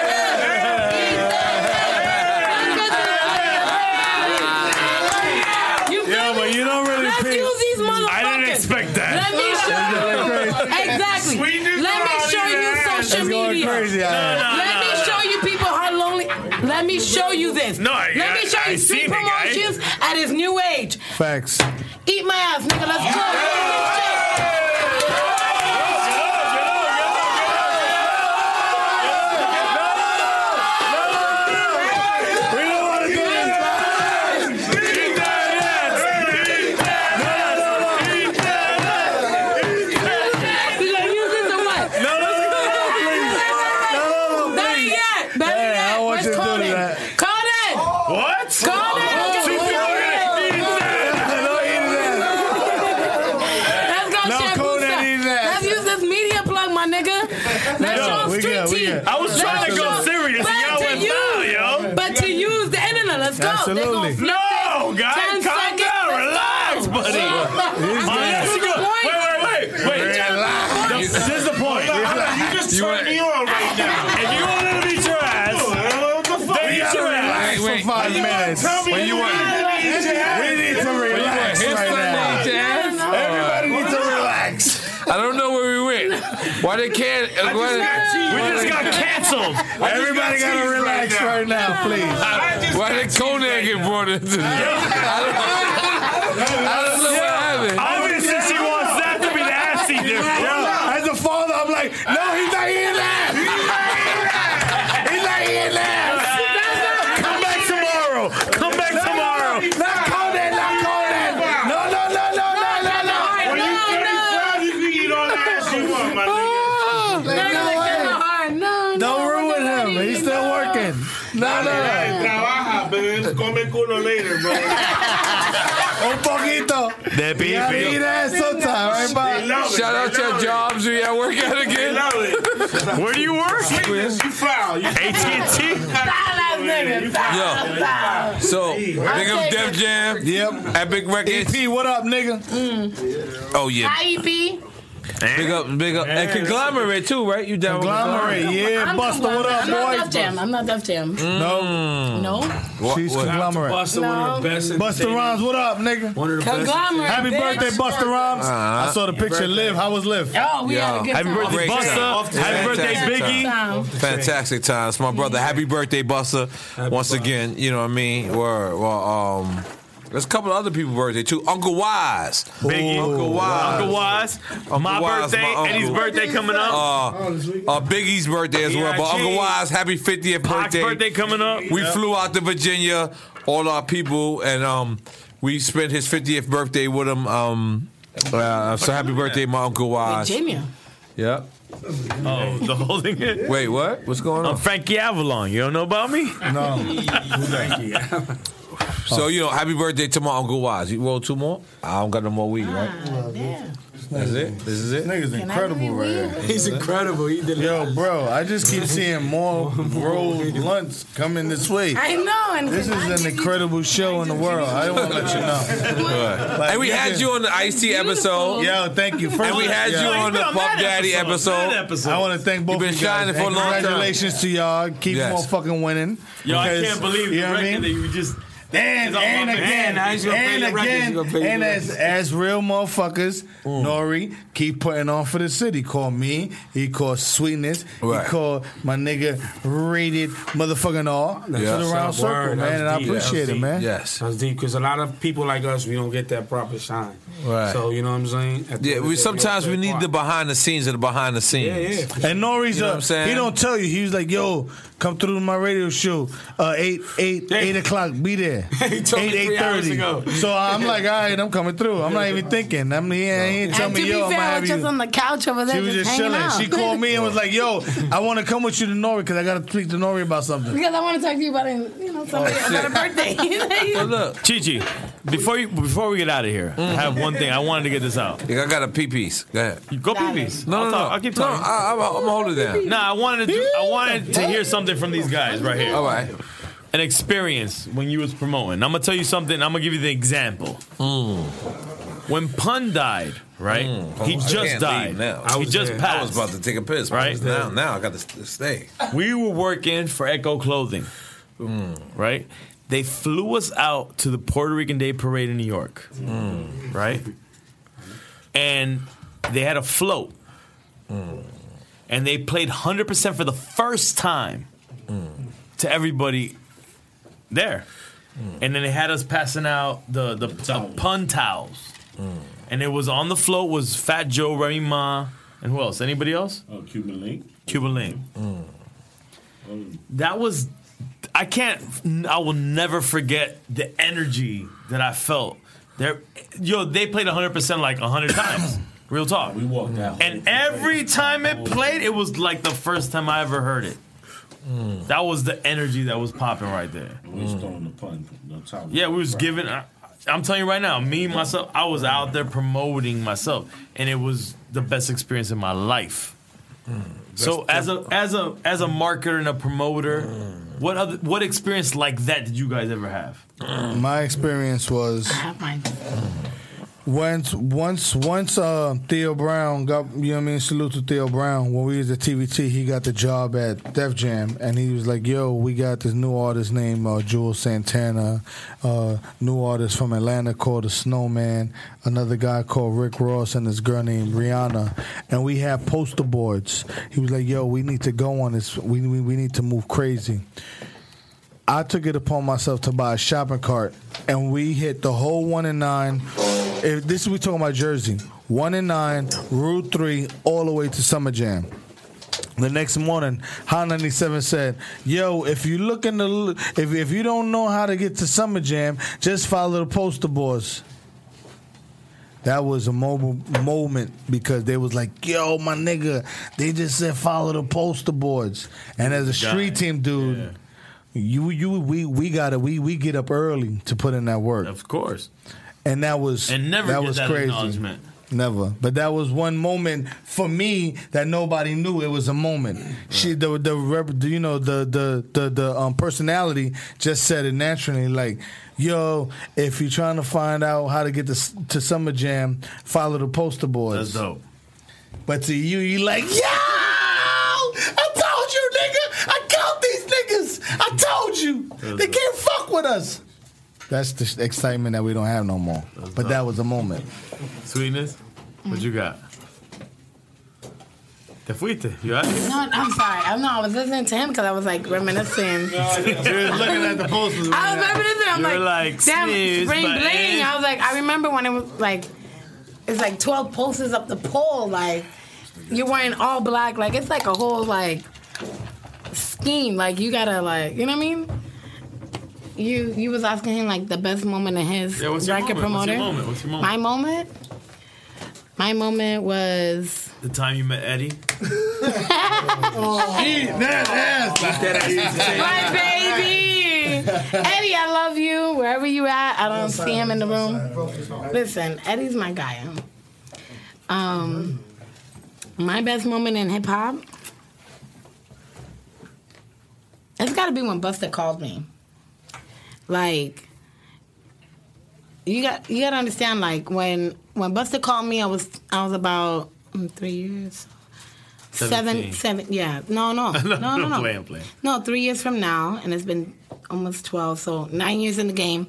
that. You feel Yeah, me? but you don't really Let's pick- use these motherfuckers. I didn't expect that. Let me show you. Exactly. Let me show you social It's going media. crazy out here. No, no, Let me show you people how lonely. Let me show you this. No, I- Let me show I- I you street seen it, guy. promotions at his new age. Facts. Eat my ass, nigga. Let's go. We don't want to do this. We gonna use this or what? No, no, no, no, please. No, no, no, Better please. yet. Better Hey, I yet. want Where's you to do Conan? that. Conan. What? Conan. Let's Don't go. eat that. Let's go, No, Shampoo Conan Stuff. eat that. Let's use this media plug, my nigga. Let's Yo, show we street good, we team. good. I was Let's trying to go show- serious, and but y'all to went use- foul, yo. But to use the internet, let's go. They Absolutely. gonna flip No, it. guys, ten calm seconds, down, let's relax, go. buddy. He's Oh, good. that's good. Wait, wait, wait, wait. This is the point. You just turned me on right now. If you want to beat your ass, What the fuck? then eat your ass. For five minutes. Tell me When you want- We need to relax His right son now. needs to ask? Everybody needs to relax. I don't know where we went. Why they can't? Uh, why they, We just got canceled. Everybody got gotta teased relax right now. right now, please. why did Conan get brought into this? I don't, I don't know what happened. Obviously, she wants that to be the ass eater. Yeah, as a father, I'm like, no, he's not eating that. He's not eating that. Come back tomorrow. Come back tomorrow. Not Conan, not Conan. No, no, no, no, no, no, no. When you thirty-five, you can eat all the ass you want, my nigga. No, no, no, no, no. Don't ruin Trabaja, man. Come culo later, bro. Un poquito. De You gotta eat ass sometime, right, Bob? Shout out to your jobs we at work at again. Where do you work? Sweetness, you foul. You A T and T? Yo, so big up Def Jam. Yep. Epic Records. E P, what up, nigga? Oh yeah. Hi, E P. Big up, big up, and Conglomerate too, right? You down Conglomerate, with yeah. I'm Buster, what up, I'm not boy? Def Jam. I'm not Def Jam. No. No. What, She's what? Conglomerate. Buster, one of the best. Buster Rhymes, what up, nigga? One of the best. Conglomerate. Happy bitch. birthday, Buster Rhymes. Uh-huh. I saw the picture. Liv, how was Liv? Oh, we had a good Happy time. birthday, Great Buster. time. Happy birthday, Fantastic Biggie. Time. Fantastic times, my brother. Happy birthday, Buster. Once again, you know what I mean. Word. Well, um, there's a couple of other people's birthday too. Uncle Wise, Biggie. Uncle Wise, Uncle Wise. Uncle My Wise, birthday. my uncle. Eddie's birthday coming up. Uh, uh, Biggie's birthday as well. But Uncle Wise, happy fiftieth Pac's birthday. birthday coming up. We flew out to Virginia, all our people, and um, we spent his fiftieth birthday with him. Um, uh, so happy birthday, my Uncle Wise. Virginia. Yep. Oh, the holding it. Wait, what? What's going on? I'm Frankie Avalon. You don't know about me? No. So, you know, happy birthday to my Uncle Wise. You roll two more? I don't got no more weed, right? Yeah. That's it? This is it? Nigga's incredible right here. He's incredible. He did Yo, bro, I just keep seeing more rolled blunts coming this way. I know. And This is an incredible show in the world. I want to let you know. Like, And we had nigga- you on the Ice-T episode. Yo, thank you. First, And we had yeah. you on the been on Puff that Daddy episode. episode. That episode. I want to thank both You've been of you guys. shining for a And long time. Congratulations to y'all. Keep Yes. motherfucking winning. Yo, I Because, can't believe the you know what I record mean? that you just. And, It's all and about again, man. Now he's gonna pay and your records. again, He's gonna pay your and as records. as real motherfuckers, Nori keep putting on for the city. He called me. He called Sweetness. Right. He called my nigga rated motherfucking all. Yeah. To the round That's circle, word. man, That's and I deep. appreciate That's it, deep. man. Yes. That's deep because a lot of people like us, we don't get that proper shine. Right. So you know what I'm saying? At the Yeah, end of we the day, sometimes we play a need part. the behind the scenes of the behind the scenes. Yeah, yeah. And Nori's You know uh, what I'm saying? he don't tell you. He was like, "Yo, come through to my radio show, uh, eight eight Yeah. eight o'clock. Be there. He told me eight three eight hours thirty. ago. So I'm like, all right, I'm coming through. I'm not even thinking. I'm he, he ain't tell And me, to yo, be I'm fair, gonna I have was just you. on the couch over there She was just hanging chilling. out. She called me and was like, "Yo, I want to come with you to Nori because I got to speak to Nori about something." Because I want to talk to you about, a, you know, somebody about a birthday. Well, look, Chi Chi, before you before we get out of here, I have one thing. I wanted to get this out. I got a pee piece. Go ahead. You go peepees. No, I'll no, talk- no. I'll keep No, talking. I, I'm, I'm gonna hold it down. Nah, I wanted to. Do, I wanted to hear something from these guys right here. All right. An experience when you was promoting. I'm gonna tell you something. I'm gonna give you the example. When Pun died, right? He I just can't died. leave now. He just I passed. was about to take a piss. Right? Now, now I got to st- stay. We were working for Echo Clothing, right? They flew us out to the Puerto Rican Day Parade in New York, right? And they had a float, and they played one hundred percent for the first time to everybody there. And then they had us passing out the, the, the pun towels. And it was on the float was Fat Joe, Remy Ma, and who else? Anybody else? Oh, Cuban Link. Cuban Link. That was, I can't, I will never forget the energy that I felt. There, yo, they played one hundred percent like one hundred times. Real talk. We walked out. And every time it played, it was like the first time I ever heard it. That was the energy that was popping right there. We was throwing the pun. The top. Yeah, we was giving. I, I'm telling you right now, me myself, I was out there promoting myself, and it was the best experience in my life. So as a as a as a marketer and a promoter, what other what experience like that did you guys ever have? My experience was I have mine. once once once uh, Theo Brown got, you know what I mean, salute to Theo Brown. When we was at T V T, he got the job at Def Jam, and he was like, "Yo, we got this new artist named uh, Jules Santana, uh, new artist from Atlanta called the Snowman, another guy called Rick Ross, and this girl named Rihanna, and we have poster boards." He was like, "Yo, we need to go on this. We we, we need to move crazy." I took it upon myself to buy a shopping cart, and we hit the whole one and nine. If this is we talking about Jersey, one and nine, Route Three, all the way to Summer Jam. The next morning, Hot ninety-seven said, "Yo, if you look in the, if if you don't know how to get to Summer Jam, just follow the poster boards." That was a mobile moment because they was like, "Yo, my nigga, they just said follow the poster boards." And as a street team dude. Yeah. You, you, we, we gotta, we, we get up early to put in that work. Of course. And that was And never that get was that crazy. acknowledgement. Never. But that was one moment for me that nobody knew it was a moment. She the the, rep, the you know the the the, the um, personality just said it naturally like, yo, if you're trying to find out how to get to, to Summer Jam, follow the poster boys. That's dope. But to you, you like, yo, I told you, nigga, I count these niggas. I told you, they can't fuck with us. That's the excitement that we don't have no more. But that was a moment. Sweetness, what you got? Te fuiste. You all right? No, I'm sorry. I'm not. I was listening to him because I was like reminiscing. She was looking at the posters. I was reminiscing. I'm You were like, like, damn, snooze, spring but bling. eh. I was like, I remember when it was like, it's like twelve posters up the pole. Like, you're wearing all black. Like, it's like a whole like scheme. Like, you gotta like, you know what I mean? You you was asking him like the best moment in his Yeah, what's your record moment? What's promoter. your moment? What's your moment? My moment. My moment was. The time you met Eddie. Oh, eat that ass. My baby. Eddie, I love you. Wherever you at, I don't see him in the room. Listen, Eddie's my guy. Um, my best moment in hip hop. It's got to be when Busta called me. Like, you got you got to understand. Like when when Busta called me, I was I was about mm, three years. seventeen. Seven, seven, yeah. No, no, no, no, no. no. no. Play, I'm playing. No, three years from now, and it's been almost twelve, so nine years in the game.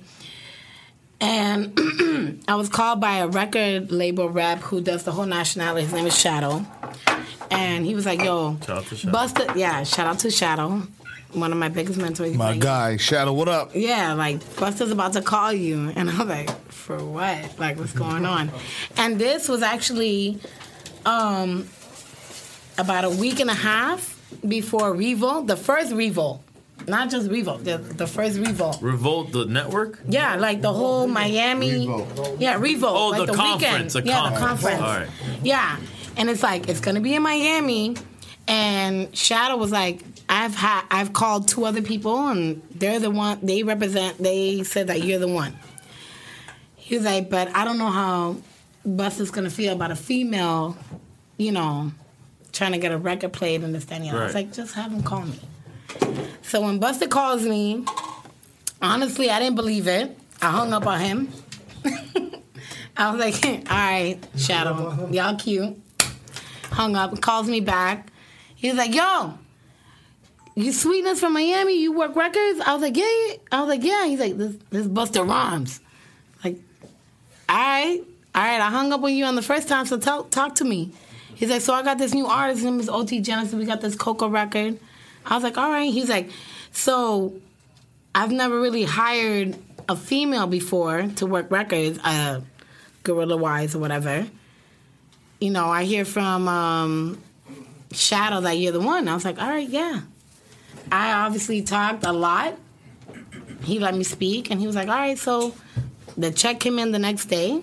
And I was called by a record label rep who does the whole nationality. His name is Shadow. And he was like, yo, Shout out to Shadow. Busta, yeah, shout out to Shadow, one of my biggest mentors. He's My like, guy, Shadow, what up? yeah, like, Busta's about to call you. And I was like, for what? Like, what's going on? And this was actually um, about a week and a half before Revolt, the first Revolt. Not just Revolt, the, the first Revolt. Revolt, the network? Yeah, like the whole Miami. Revolt. Yeah, Revolt. Oh, like the conference, Weekend. a yeah, conference. the conference. All right. Yeah, and it's like it's gonna be in Miami, and Shadow was like, I've had, I've called two other people, and they're the one. They represent. They said that you're the one. He was like, but I don't know how Busta's gonna feel about a female, you know, trying to get a record played and this, that, and the other. I was Right. like, just have him call me. So when Busta calls me, honestly, I didn't believe it. I hung up on him. I was like, all right, Shadow, y'all cute. Hung up, calls me back. He was like, yo, you Sweetness from Miami, you work records? I was like, yeah, yeah. I was like, yeah. He's like, this, this is Busta Rhymes. Like, all right, all right, I hung up on you on the first time, so talk, talk to me. He's like, so I got this new artist, his name is O T Genesis, we got this Coco record. I was like, all right. He's like, so I've never really hired a female before to work records, uh, guerrilla-wise or whatever. You know, I hear from um, Shadow that you're the one. I was like, all right, yeah. I obviously talked a lot. He let me speak, and he was like, all right, so the check came in the next day.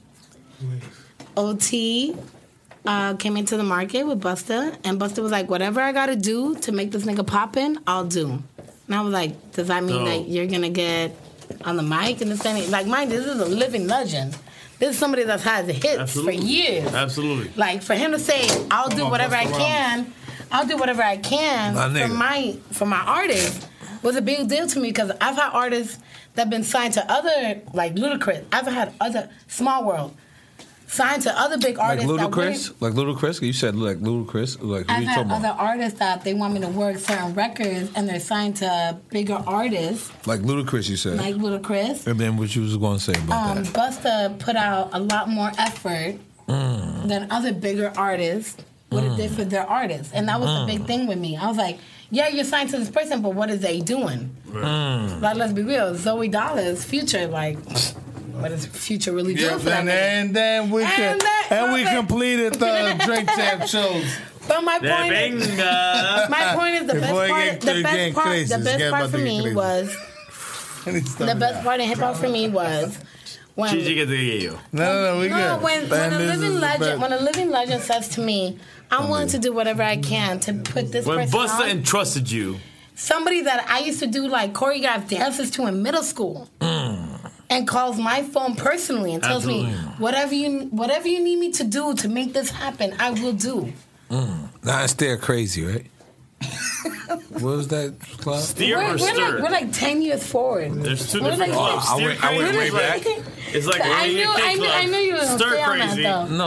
O T uh, came into the market with Busta, and Busta was like, whatever I got to do to make this nigga poppin', I'll do. And I was like, does that mean No. that you're going to get on the mic and this thing? Like, mind, this is a living legend. This is somebody that's had the hits Absolutely. for years. Absolutely. Like, for him to say, I'll do on, whatever I Busta can, I'll do whatever I can My for nigga. my for my artist was a big deal to me because I've had artists that have been signed to other, like Ludacris. I've had other, Small World, signed to other big Like artists. that Ludacris? Like Ludacris? You said like Ludacris? Like who I've you had talking other about? artists that they want me to work certain records and they're signed to bigger artists Like Ludacris, you said. like Ludacris. And then what you was going to say about Um, that? Busta put out a lot more effort Mm. than other bigger artists would have did for their artists. And that was Mm. the big thing with me. I was like, yeah, you're signed to this person, but what is they doing? Mm. Like, let's be real. Zoe Dollars, Future, like, what is Future really doing Yeah, for that and, nigga? and then we And can, that- and we completed the Drink Champ shows. But my De point is, venga. my point is the best Before it part, get- the it best get part, crazy, the it's best getting part about for to get me crazy. was, the best part in hip hop for me was when Gigi que te diga yo. No, no, no, we No, good. when, when And a this is living the legend, best. when a living legend says to me, "I'm willing to do whatever I can to put this When person Busta on," entrusted you, somebody that I used to do like choreographed dances to in middle school. Mm. And calls my phone personally and tells Absolutely. me whatever you whatever you need me to do to make this happen, I will do. Mm. Now it's still crazy, right? What was that club? Steer we're, or we're stir? like we're like ten years forward. There's two We're different like- clubs. I Steer went- I went crazy way is like- back. It's like I Rainier knew- K I knew- Club. I knew you were gonna Stir stay on that, crazy. though. No,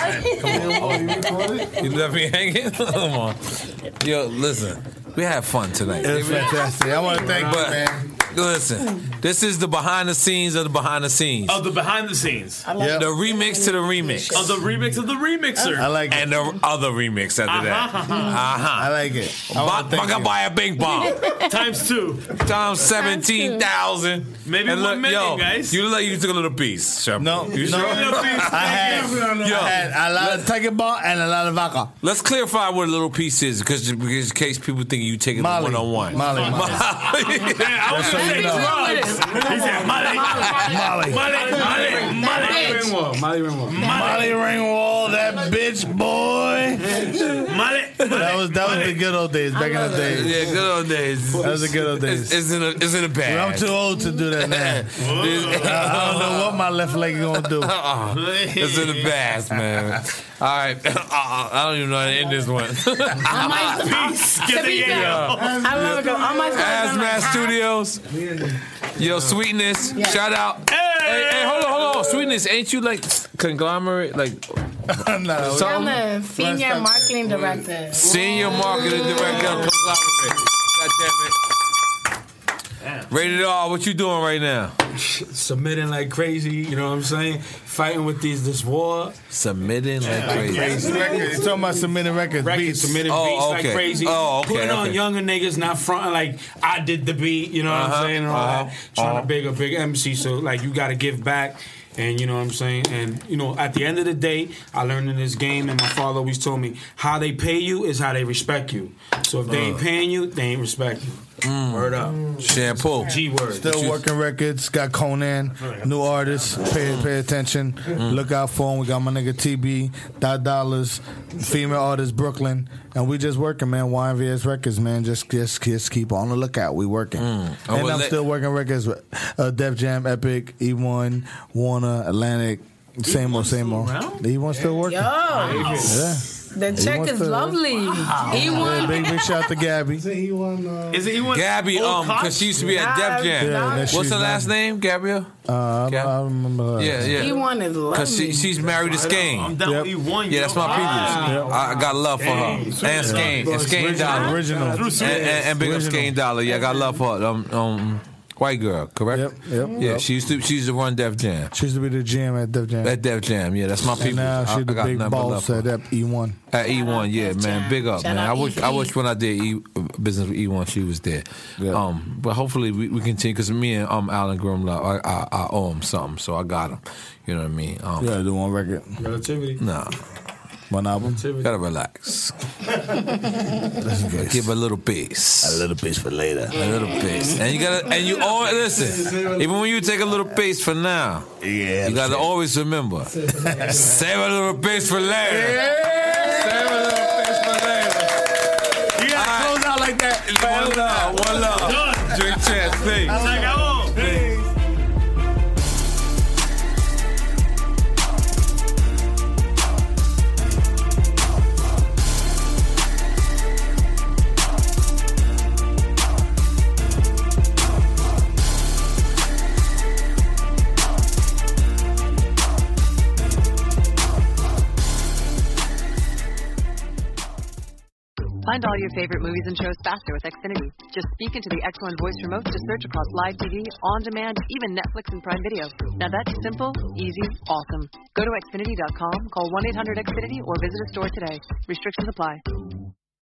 I wasn't. You left me hanging? Come on. Yo, listen. We had fun tonight. It was fantastic. I want to thank you, But man. listen, this is the behind the scenes of the behind the scenes. Of the behind the scenes. I like The remix to the remix. Of the remix of the remixer. I like it. And the other remix after that. Uh-huh. Uh-huh. I like it. I Ba- wanna thank Baka you. buy a big bomb. Times two. Times seventeen thousand. Maybe and one look, million, yo, guys. You look like you took a little piece. Shep. No, You no. sure? I had, Yo, I had a lot of tiger ball and a lot of vodka. let's clarify what a little piece is, because because in case people think you taking Molly. it one on one. Molly, Molly. Yeah, I was so gonna you say know. drugs. He said Molly. Molly. Molly. Molly. Molly. Ringwald. Molly Ringwald. Molly Ringwald, that bitch boy. Molly. That was that was the good old days, back in the days. Yeah, good old days. That was the good old days. It's, it's in a it's in a bag. I'm too old to do that now. I don't know what my left leg is gonna do. Uh-uh. It's in the bag, man. All right, uh-uh. I don't even know how to end this one. I might Peace. Get the Yeah. I love it. I might Hazmat Studios. Yo, Sweetness. Yeah. Shout out. Hey, hey, hold on, hold on. Sweetness, ain't you like conglomerate? Like no, I'm something? the senior marketing director. Senior marketing director of conglomerate. God damn it. Rated R, what you doing right now? Submitting like crazy, you know what I'm saying? Fighting with these this war. Submitting like crazy. Crazy records. You're talking about submitting records, Records, beats. submitting Oh, beats okay. like crazy. Oh, okay, Putting on okay. younger niggas, not fronting like I did the beat, you know what Uh-huh, I'm saying? And all uh-huh, that. Trying uh-huh. to big a big M C, so like you gotta give back. And you know what I'm saying? And you know, at the end of the day, I learned in this game, and my father always told me, how they pay you is how they respect you. So if they ain't paying you, they ain't respect you. Mm. Word up. Shampoo. G word. Still working records. Got Conan, new artists. Pay pay attention. Look out for him. We got my nigga T B, Dot Dollars, female artist Brooklyn, and we just working, man. Y N V S Records, man. Just just just keep on the lookout. We working, and Oh, well, I'm let- still working records with uh, Def Jam, Epic, E one, Warner, Atlantic. Same old, same old. E one still working. Yo, Yeah. the check wants is to- lovely. E Yeah, one. big big shout out to Gabby. Is it he one? Gabby, um, because she used to be at Def Jam. Yeah, that What's she's her last not- name, Gabrielle? Uh, I, Gab- I remember. Her. Yeah, yeah. E one is lovely. Because she, she's married to I'm Skane. down Yep. with E one. Yeah, that's my people's. I, I got love for her. And Skane. And Skane Dollar. Original. And, and, and big up Original. Skane Dollar. Yeah, I got love for her. Um, um, white girl, correct? Yep, yep, Yeah, yep. she used to she used to run Def Jam. She used to be the G M at Def Jam. At Def Jam, yeah, that's my And people. now I, she's I the got big nothing but love boss for at her. that E one. At E one, yeah, man, big up, Shout man. out I wish E P. I wish when I did e, business with E one, she was there. Yeah. Um, but hopefully we, we continue because me and um Alan Grumlow, I, I I owe him something, so I got him. You know what I mean? Um, You gotta do one record, Relativity. Nah, one album. gotta relax. Give a little piece. A little piece for later. A little piece, and you gotta, and you always listen. Even when you take a little piece for now, Yeah, you gotta always remember, save a little piece for later. Save a little piece for later. You gotta close out like that. One love, one love. Drink chance, please. Find all your favorite movies and shows faster with Xfinity. Just speak into the X one voice remote to search across live T V, on demand, even Netflix and Prime Video. Now that's simple, easy, awesome. Go to Xfinity dot com, call one eight hundred X finity, or visit a store today. Restrictions apply.